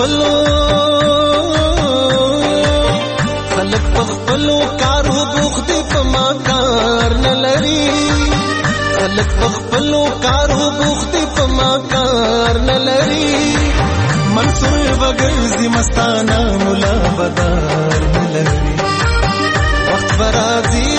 پخپلو کارو بوخت په ما کار نه لري، خلک پخپلو کارو بوخت په ما کار نه لري. منصور وګرځي مستانه مولا بدار نه لري. وخت برازي